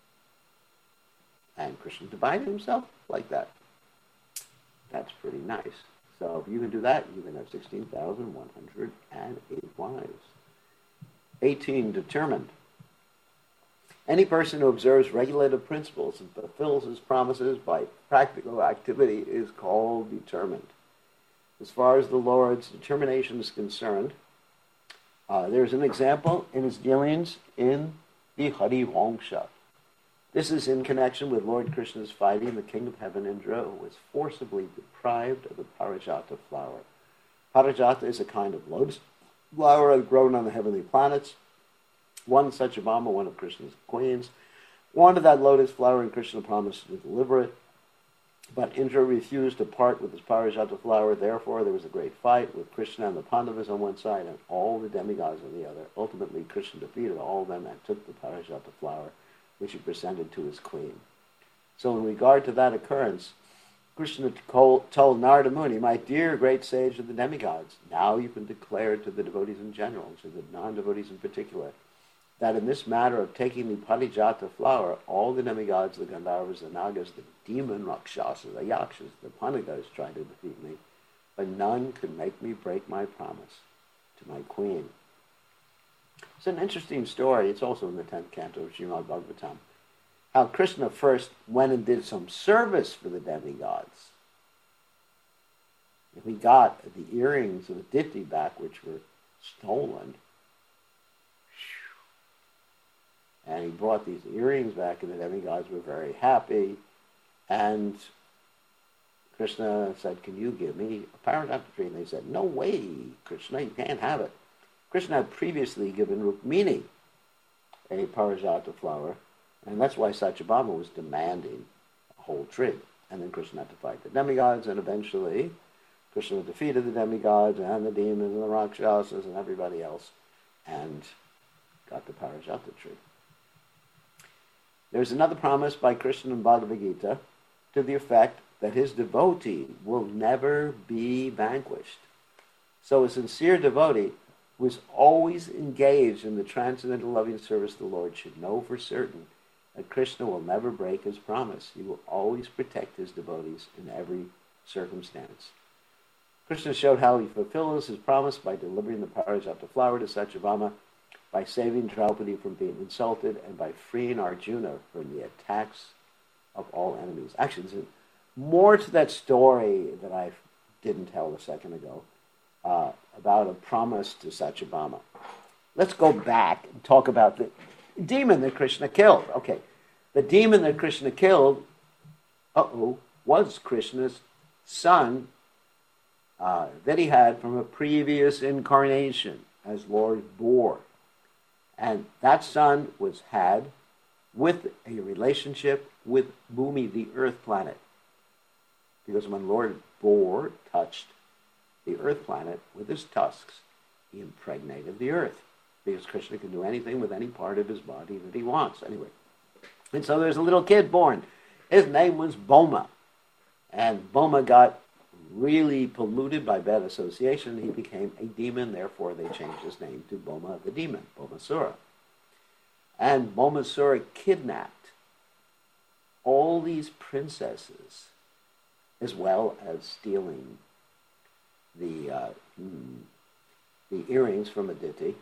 And Krishna divided himself like that. That's pretty nice. So if you can do that, you can have 16,108 wives. 18, determined. Any person who observes regulative principles and fulfills his promises by practical activity is called determined. As far as the Lord's determination is concerned, there's an example in his dealings in the Hari Vangsha. This is in connection with Lord Krishna's fighting the king of heaven, Indra, who was forcibly deprived of the Parijata flower. Parijata is a kind of lotus flower grown on the heavenly planets. One Satyabhama, one of Krishna's queens, wanted that lotus flower, and Krishna promised to deliver it. But Indra refused to part with his Parijata flower. Therefore, there was a great fight with Krishna and the Pandavas on one side and all the demigods on the other. Ultimately, Krishna defeated all of them and took the Parijata flower, which he presented to his queen. So in regard to that occurrence, Krishna told Narada Muni, "My dear great sage of the demigods, now you can declare to the devotees in general, to the non-devotees in particular, that in this matter of taking the Parijata flower, all the demigods, the Gandharvas, the Nagas, the demon Rakshasas, the Yakshas, the Panagas tried to defeat me, but none could make me break my promise to my queen." It's an interesting story. It's also in the 10th canto of Srimad Bhagavatam. How Krishna first went and did some service for the demigods. And he got the earrings of Aditi back, which were stolen. And he brought these earrings back, and the demigods were very happy. And Krishna said, "Can you give me a Parijata tree?" And they said, "No way, Krishna, you can't have it." Krishna had previously given Rukmini a Parijata flower, and that's why Satyabhama was demanding a whole tree. And then Krishna had to fight the demigods, and eventually Krishna defeated the demigods and the demons and the Rakshasas and everybody else, and got the Parijata tree. There's another promise by Krishna in Bhagavad Gita to the effect that his devotee will never be vanquished. So a sincere devotee who is always engaged in the transcendental loving service of the Lord should know for certain that Krishna will never break his promise. He will always protect his devotees in every circumstance. Krishna showed how he fulfills his promise by delivering the Parijata flower to Satyabhama, by saving Draupadi from being insulted, and by freeing Arjuna from the attacks of all enemies. Actually, there's more to that story that I didn't tell a second ago about a promise to Satyabhama. Let's go back and talk about the demon that Krishna killed. Okay, the demon that Krishna killed, was Krishna's son that he had from a previous incarnation as Lord Boar. And that son was had with a relationship with Bhumi, the earth planet. Because when Lord Boar touched the earth planet with his tusks, he impregnated the earth. Because Krishna can do anything with any part of his body that he wants. Anyway. And so there's a little kid born. His name was Boma. And Boma got really polluted by bad association. He became a demon. Therefore, they changed his name to Boma the demon, Bomasura. And Bomasura kidnapped all these princesses, as well as stealing the earrings from Aditi.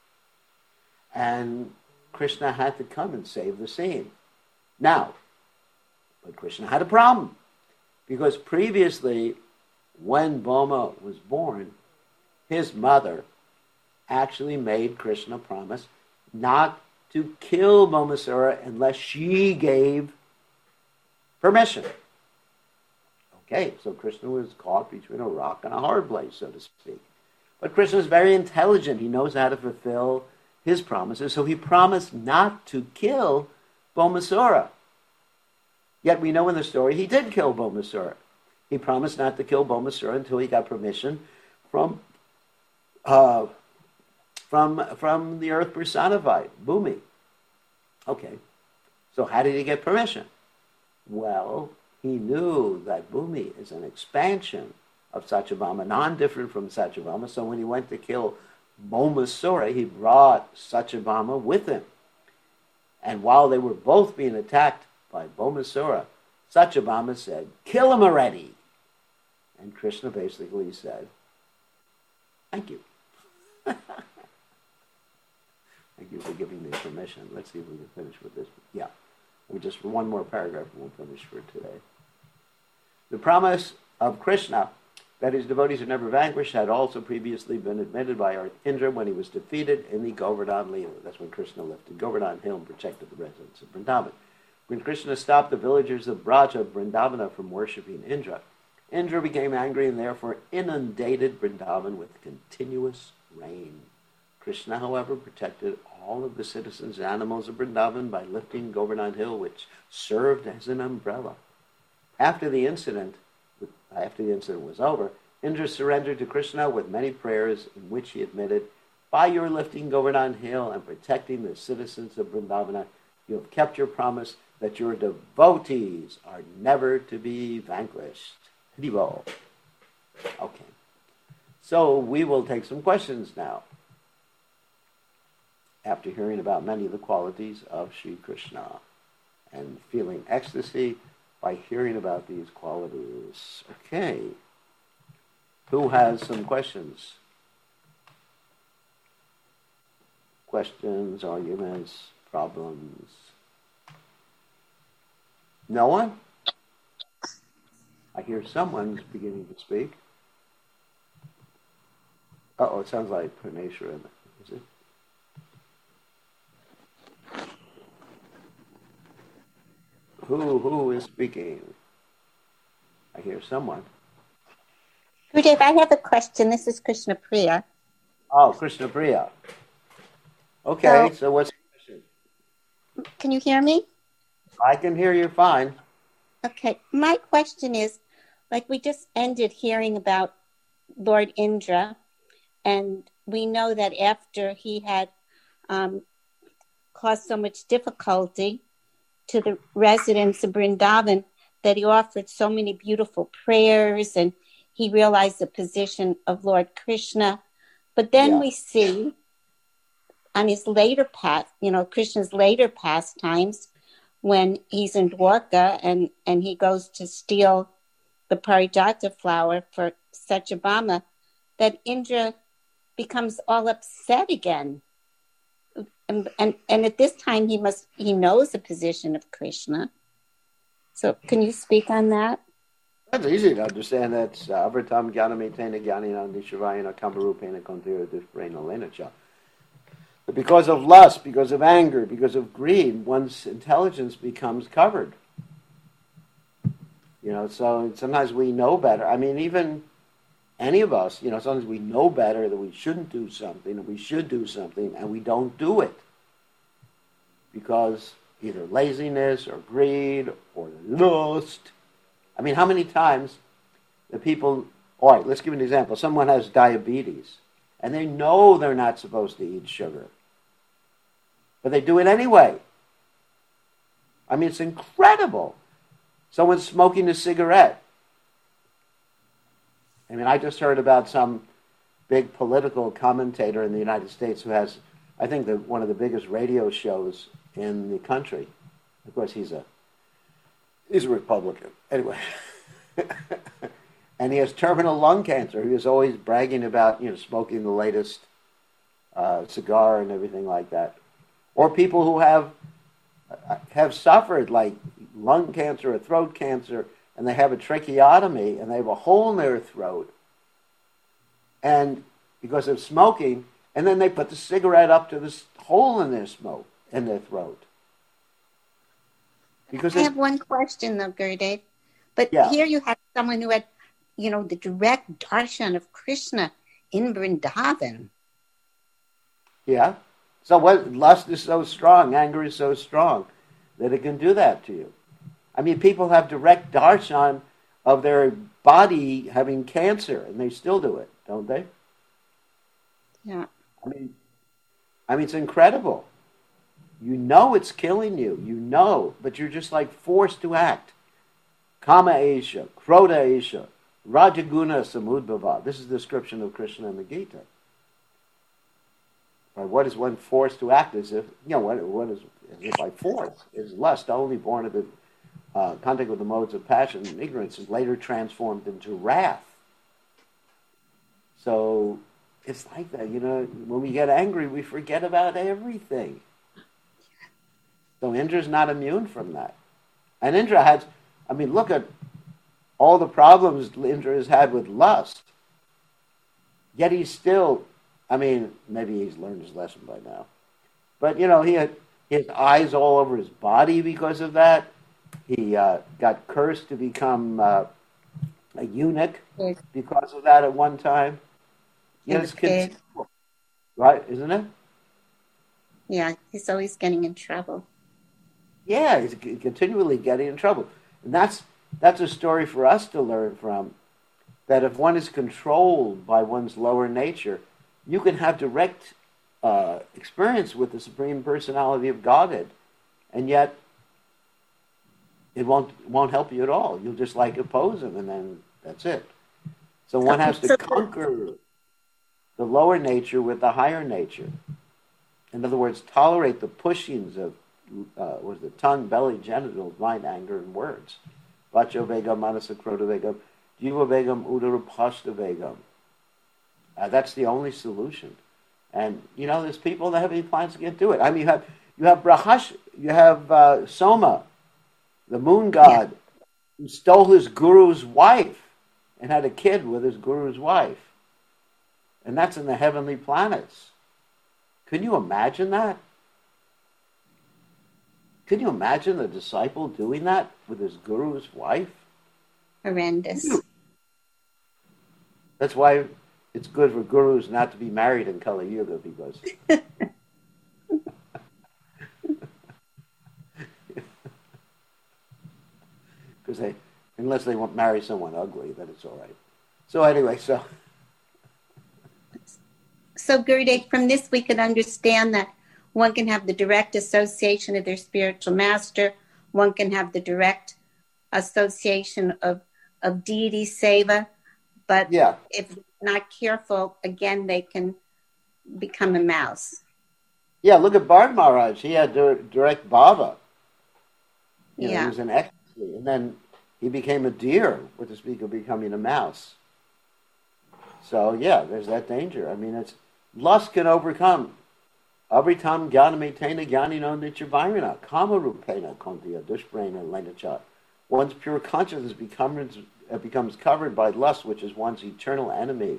And Krishna had to come and save the scene. Now, but Krishna had a problem. Because previously, when Boma was born, his mother actually made Krishna promise not to kill Bomasura unless she gave permission. Okay, so Krishna was caught between a rock and a hard place, so to speak. But Krishna is very intelligent. He knows how to fulfill his promises, so he promised not to kill Bomasura. Yet we know in the story he did kill Bomasura. He promised not to kill Bomasura until he got permission from the earth personified, Bhumi. Okay, so how did he get permission? Well, he knew that Bhumi is an expansion of Satyabhama, non-different from Satyabhama. So when he went to kill Bomasura, he brought Satyabhama with him. And while they were both being attacked by Bomasura, Satyabhama said, "Kill him already." And Krishna basically said, "Thank you." Thank you for giving me permission. Let's see if we can finish with this. Yeah, just one more paragraph and we'll finish for today. The promise of Krishna that his devotees are never vanquished had also previously been admitted by Indra when he was defeated in the Govardhan Leela. That's when Krishna lifted Govardhan Hill and protected the residents of Vrindavan. When Krishna stopped the villagers of Braja, Vrindavana, from worshipping Indra, Indra became angry and therefore inundated Vrindavan with continuous rain. Krishna, however, protected all of the citizens and animals of Vrindavan by lifting Govardhan Hill, which served as an umbrella. After the incident was over, Indra surrendered to Krishna with many prayers in which he admitted, by your lifting Govardhan Hill and protecting the citizens of Vrindavana, you have kept your promise that your devotees are never to be vanquished. Haribo. Okay. So we will take some questions now, after hearing about many of the qualities of Sri Krishna and feeling ecstasy by hearing about these qualities. Okay. Who has some questions? Questions, arguments, problems? No one? I hear someone's beginning to speak. Uh-oh, it sounds like Praneshwara. Is it? Who is speaking? I hear someone. Gurudev, I have a question. This is Krishna Priya. Oh, Krishna Priya. Okay, so what's the question? Can you hear me? I can hear you fine. Okay, my question is, like we just ended hearing about Lord Indra, and we know that after he had caused so much difficulty to the residents of Vrindavan, that he offered so many beautiful prayers, and he realized the position of Lord Krishna. But then we see on his later Krishna's later pastimes, when he's in Dwarka and he goes to steal the Parijata flower for Satyabhama, that Indra becomes all upset again. And at this time he knows the position of Krishna. So can you speak on that? That's easy to understand. That's Avritam Gyanamitena Gyaninam Nishavayana Kamarupena Kontira Dishprena Lenacha. But because of lust, because of anger, because of greed, one's intelligence becomes covered. So sometimes we know better. I mean, even any of us, sometimes we know better that we shouldn't do something, and we should do something, and we don't do it. Because either laziness or greed or lust. I mean, how many times the people, all right, let's give an example. Someone has diabetes, and they know they're not supposed to eat sugar, but they do it anyway. I mean, it's incredible. Someone's smoking a cigarette. I mean, I just heard about some big political commentator in the United States who has, I think, one of the biggest radio shows in the country. Of course, he's a Republican. Anyway. And he has terminal lung cancer. He was always bragging about, smoking the latest cigar and everything like that. Or people who have suffered like lung cancer or throat cancer, and they have a tracheotomy and they have a hole in their throat, and because of smoking, and then they put the cigarette up to this hole in their throat. Because I have one question though, Gurudev. But here you have someone who had, the direct darshan of Krishna in Vrindavan. Yeah. So lust is so strong, anger is so strong that it can do that to you. I mean, people have direct darshan of their body having cancer, and they still do it, don't they? Yeah. I mean, it's incredible. You know it's killing you, but you're just like forced to act. Kama Esha, Krodha Esha, Rajaguna Samudbhava. This is the description of Krishna in the Gita. By what is one forced to act as if, what is as if by force? Is lust only born of the contact with the modes of passion and ignorance and later transformed into wrath. So it's like that, when we get angry, we forget about everything. So Indra's not immune from that. And Indra look at all the problems Indra has had with lust. Yet he's still, maybe he's learned his lesson by now. But, he had his eyes all over his body because of that. He got cursed to become a eunuch because of that at one time. Yes, right, isn't it? Yeah, he's always getting in trouble. Yeah, he's continually getting in trouble. And that's a story for us to learn from, that if one is controlled by one's lower nature, you can have direct experience with the Supreme Personality of Godhead, and yet it won't help you at all. You'll just like oppose him, and then that's it. So one has to conquer the lower nature with the higher nature. In other words, tolerate the pushings of was the tongue, belly, genitals, mind, anger, and words. Vacho vegam, manasa krota vegam, jiva vegam, udara pashta vegam. That's the only solution. And you know, there's people that have any plans to get to it. I mean, you have Brahash, you have Soma, the moon god, who stole his guru's wife and had a kid with his guru's wife. And that's in the heavenly planets. Can you imagine that? Can you imagine a disciple doing that with his guru's wife? Horrendous. That's why it's good for gurus not to be married in Kali Yuga, because unless they won't marry someone ugly, then it's all right. So anyway, So Gurudev, from this we can understand that one can have the direct association of their spiritual master. One can have the direct association of deity seva. But if not careful, again, they can become a mouse. Yeah, look at Bard Maharaj. He had direct bhava. He was an ecstasy. And then he became a deer, with the speaker becoming a mouse. So, yeah, there's that danger. I mean, lust can overcome. Abritam jnanametena jnanino nityavairana kamarupena kontiya dushprena lenacha. One's pure consciousness becomes covered by lust, which is one's eternal enemy,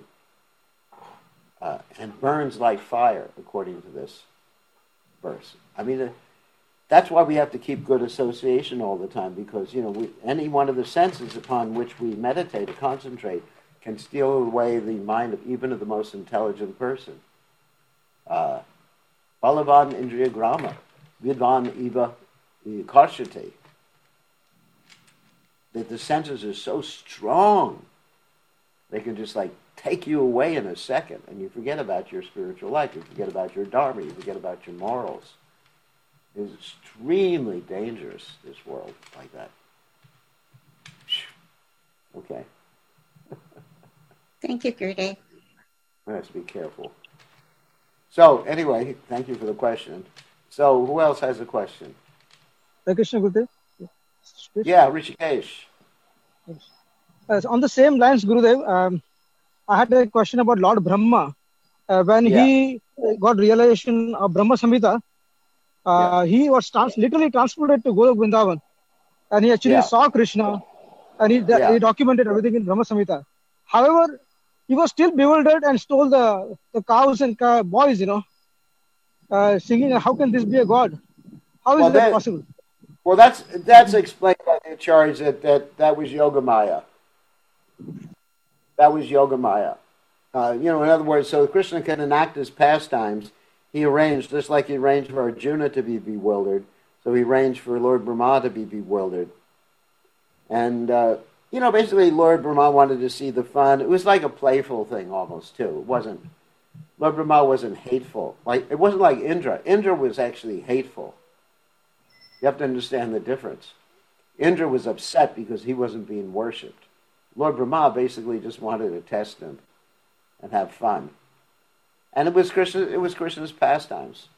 and burns like fire, according to this verse. I mean, that's why we have to keep good association all the time, because, you know, any one of the senses upon which we meditate or concentrate can steal away the mind of even of the most intelligent person. Balavan Indriya Grama, Vidvan Eva Karshate. That the senses are so strong, they can just like take you away in a second, and you forget about your spiritual life, you forget about your dharma, you forget about your morals. It's extremely dangerous, this world, like that. Okay. Thank you, Gurudev. Let's be careful. So, anyway, thank you for the question. So, who else has a question? Krishna Gurudev. Yeah, Rishikesh. On the same lines, Gurudev, I had a question about Lord Brahma. When he got realization of Brahma Samhita, he was literally transported to Golok Vrindavan, and he actually saw Krishna, and he documented everything in Brahma Samhita. However, he was still bewildered and stole the cows and boys, singing, "How can this be a god? How is that possible?" Well, that's explained by the acharyas that was Yogamaya. That was Yogamaya. In other words, so Krishna can enact his pastimes. He arranged, just like he arranged for Arjuna to be bewildered, so he arranged for Lord Brahma to be bewildered. And, basically Lord Brahma wanted to see the fun. It was like a playful thing almost, too. Lord Brahma wasn't hateful. It wasn't like Indra. Indra was actually hateful. You have to understand the difference. Indra was upset because he wasn't being worshipped. Lord Brahma basically just wanted to test him and have fun. And it was Krishna's pastimes.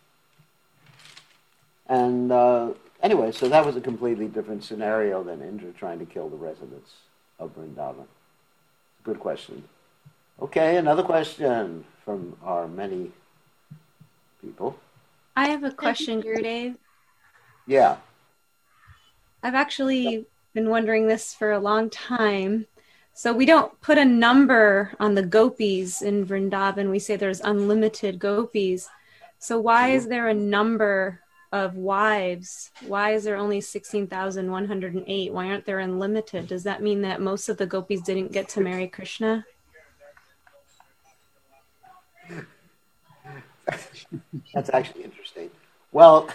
And anyway, so that was a completely different scenario than Indra trying to kill the residents of Vrindavan. Good question. Okay, another question from our many people. I have a question, Gurudev. Yeah. I've actually been wondering this for a long time. So we don't put a number on the gopis in Vrindavan. We say there's unlimited gopis. So why is there a number of wives? Why is there only 16,108? Why aren't there unlimited? Does that mean that most of the gopis didn't get to marry Krishna? That's actually interesting. Well,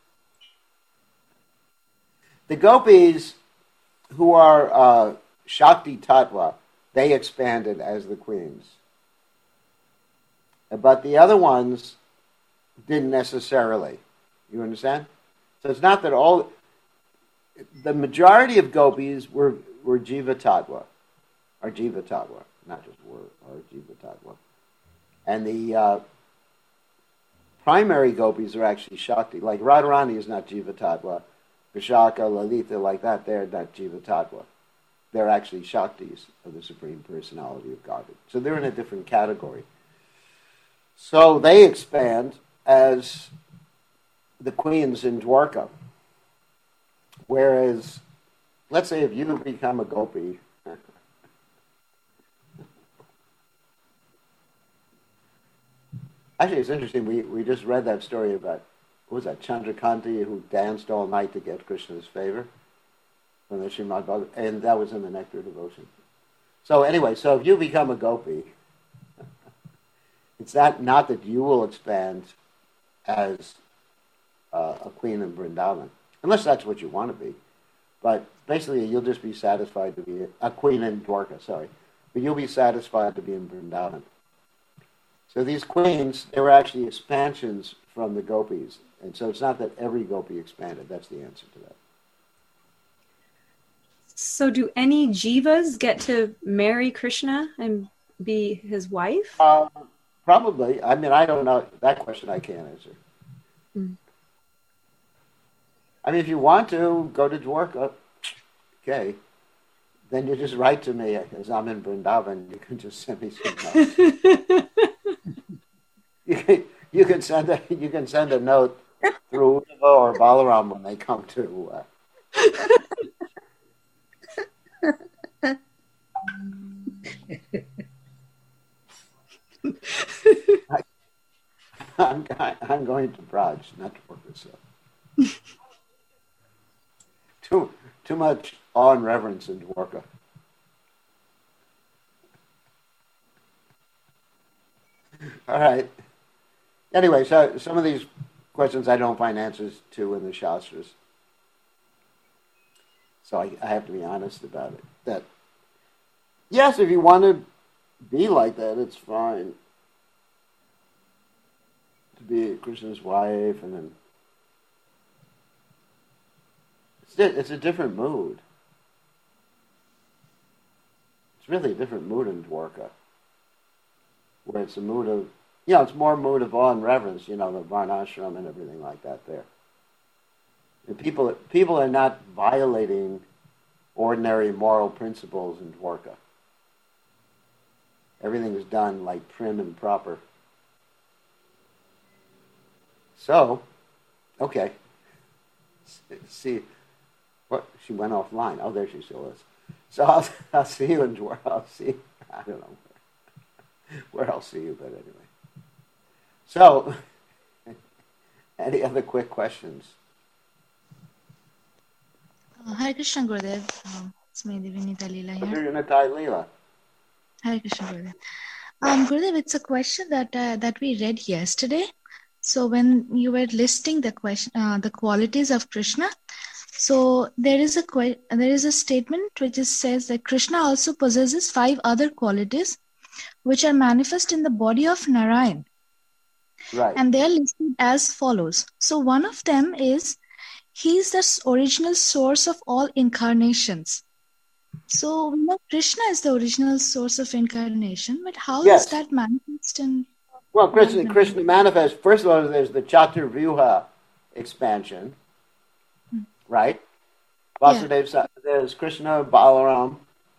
the gopis who are Shakti Tattva, they expanded as the queens. But the other ones didn't necessarily. You understand? So it's not that all... The majority of gopis were Jiva Tattva, or Jiva Tattva, not just were, or Jiva Tattva. And the primary gopis are actually Shakti. Like Radharani is not Jiva Tattva. Vishaka, Lalita, like that, they're not Jiva Tattva. They're actually Shaktis of the Supreme Personality of Godhead. So they're in a different category. So they expand as the queens in Dwarka. Whereas, let's say if you become a gopi, actually it's interesting, we just read that story about, what was that, Chandrakanti, who danced all night to get Krishna's favor from the Srimad Bhagavatam, and that was in the Nectar of Devotion. So anyway, so if you become a gopi, it's not that you will expand as a queen in Vrindavan, unless that's what you want to be. But basically, you'll just be satisfied to be a queen in Dwarka, sorry. But you'll be satisfied to be in Vrindavan. So these queens, they were actually expansions from the gopis. And so it's not that every gopi expanded. That's the answer to that. So do any jivas get to marry Krishna and be his wife? Probably. I mean, I don't know. That question I can't answer. Mm. I mean, if you want to, go to Dwarka. Okay. Then you just write to me, as I'm in Vrindavan. You can just send me some notes. You can send a note through Uddhava or Balaram when they come to... I'm going to Braj, not to work this up. Too much awe and reverence in Dwarka. All right. Anyway, so some of these questions I don't find answers to in the Shastras. So I have to be honest about it. That, yes, if you want to be like that, it's fine. To be Krishna's wife, and then it's a different mood. It's really a different mood in Dwarka, where it's a mood of, it's more a mood of awe and reverence, the varnashram and everything like that there. And people are not violating ordinary moral principles in Dwarka. Everything is done like prim and proper. So, okay. See, what? She went offline. Oh, there she still is. So I'll see you in Dwarka. I don't know where I'll see you, but anyway. So, any other quick questions? Hare Krishna, Gurudev. It's me, Divinita Leela here. Divinita Leela. Hare Krishna, Gurudev. Gurudev, it's a question that we read yesterday. So when you were listing the qualities of Krishna, so there is a statement which says that Krishna also possesses 5 other qualities which are manifest in the body of Narayan. Right. And they are listed as follows. So one of them is, he is the original source of all incarnations. So we know Krishna is the original source of incarnation, but how is that manifest in... Well, Krishna manifests, first of all, there's the Chaturvyuha expansion, right? Vasudeva, there's Krishna, Balaram,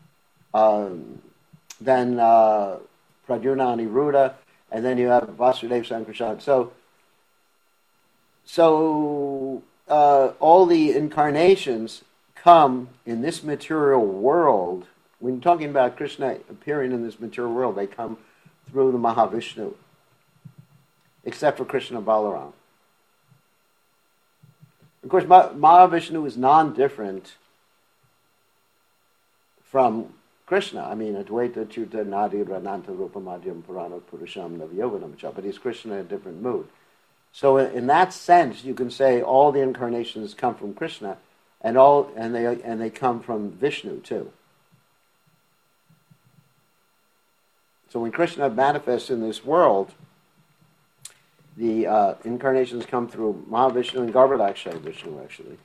then Pradyumna, Aniruddha, and then you have Vasudeva, Sankarshan. So all the incarnations come in this material world. When you're talking about Krishna appearing in this material world, they come through the Mahavishnu, except for Krishna Balaram. Of course, Mahavishnu is non-different from Krishna. I mean, Advaita Chuta Nadi Rananta Rupamadhyam Purana Purusham Navyoganam Cha, but he's Krishna in a different mood. So in that sense, you can say all the incarnations come from Krishna, and they come from Vishnu too. So when Krishna manifests in this world, the incarnations come through Mahavishnu and Garbhodakshay Vishnu, actually.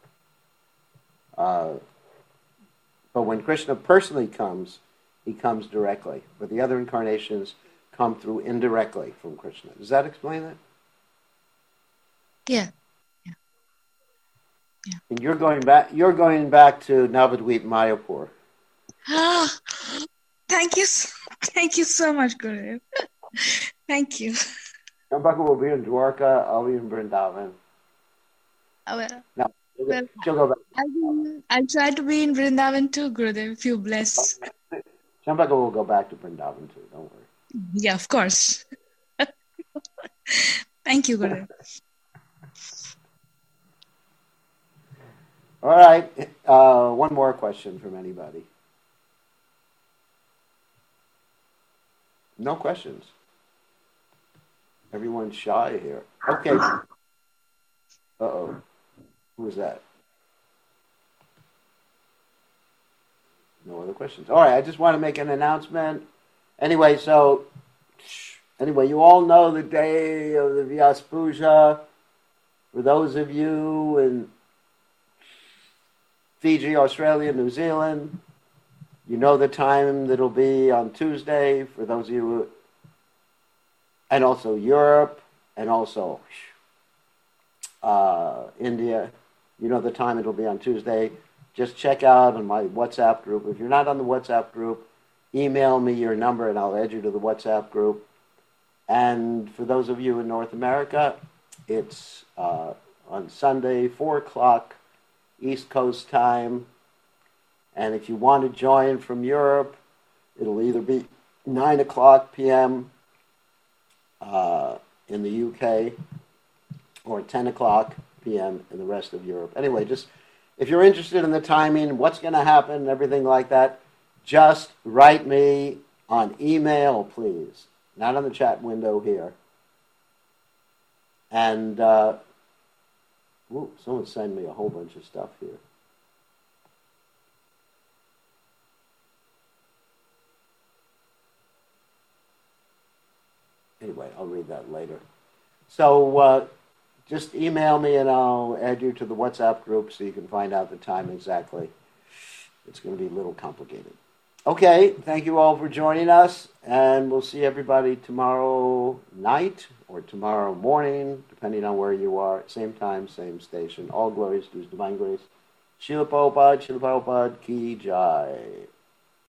But when Krishna personally comes, he comes directly. But the other incarnations come through indirectly from Krishna. Does that explain that? Yeah. And you're going back to Navadvip Mayapur. Ah, thank you so much, Gurudev. Thank you. Chambaka will be in Dwarka, I'll be in Vrindavan. Well, She'll go back. I'll try to be in Vrindavan too, Gurudev, if you bless. Chambaka will go back to Vrindavan too, don't worry. Yeah, of course. Thank you, Gurudev. All right. One more question from anybody. No questions. Everyone's shy here. Okay. Uh-oh. Who was that? No other questions. All right. I just want to make an announcement. Anyway, you all know the day of the Vyas Puja. For those of you in Fiji, Australia, New Zealand, you know the time that'll be on Tuesday. For those of you, and also Europe, and also India, you know the time it'll be on Tuesday. Just check out on my WhatsApp group. If you're not on the WhatsApp group, email me your number and I'll add you to the WhatsApp group. And for those of you in North America, it's on Sunday, 4 o'clock East Coast time. And if you want to join from Europe, it'll either be 9 o'clock p.m. In the UK or 10 o'clock p.m. in the rest of Europe. Anyway, just if you're interested in the timing, what's going to happen, everything like that, just write me on email, please. Not on the chat window here. And someone's sending me a whole bunch of stuff here. Anyway, I'll read that later. So just email me and I'll add you to the WhatsApp group so you can find out the time exactly. It's going to be a little complicated. Okay, thank you all for joining us, and we'll see everybody tomorrow night or tomorrow morning, depending on where you are. Same time, same station. All glories to His Divine Grace. Srila Prabhupada, Ki Jai.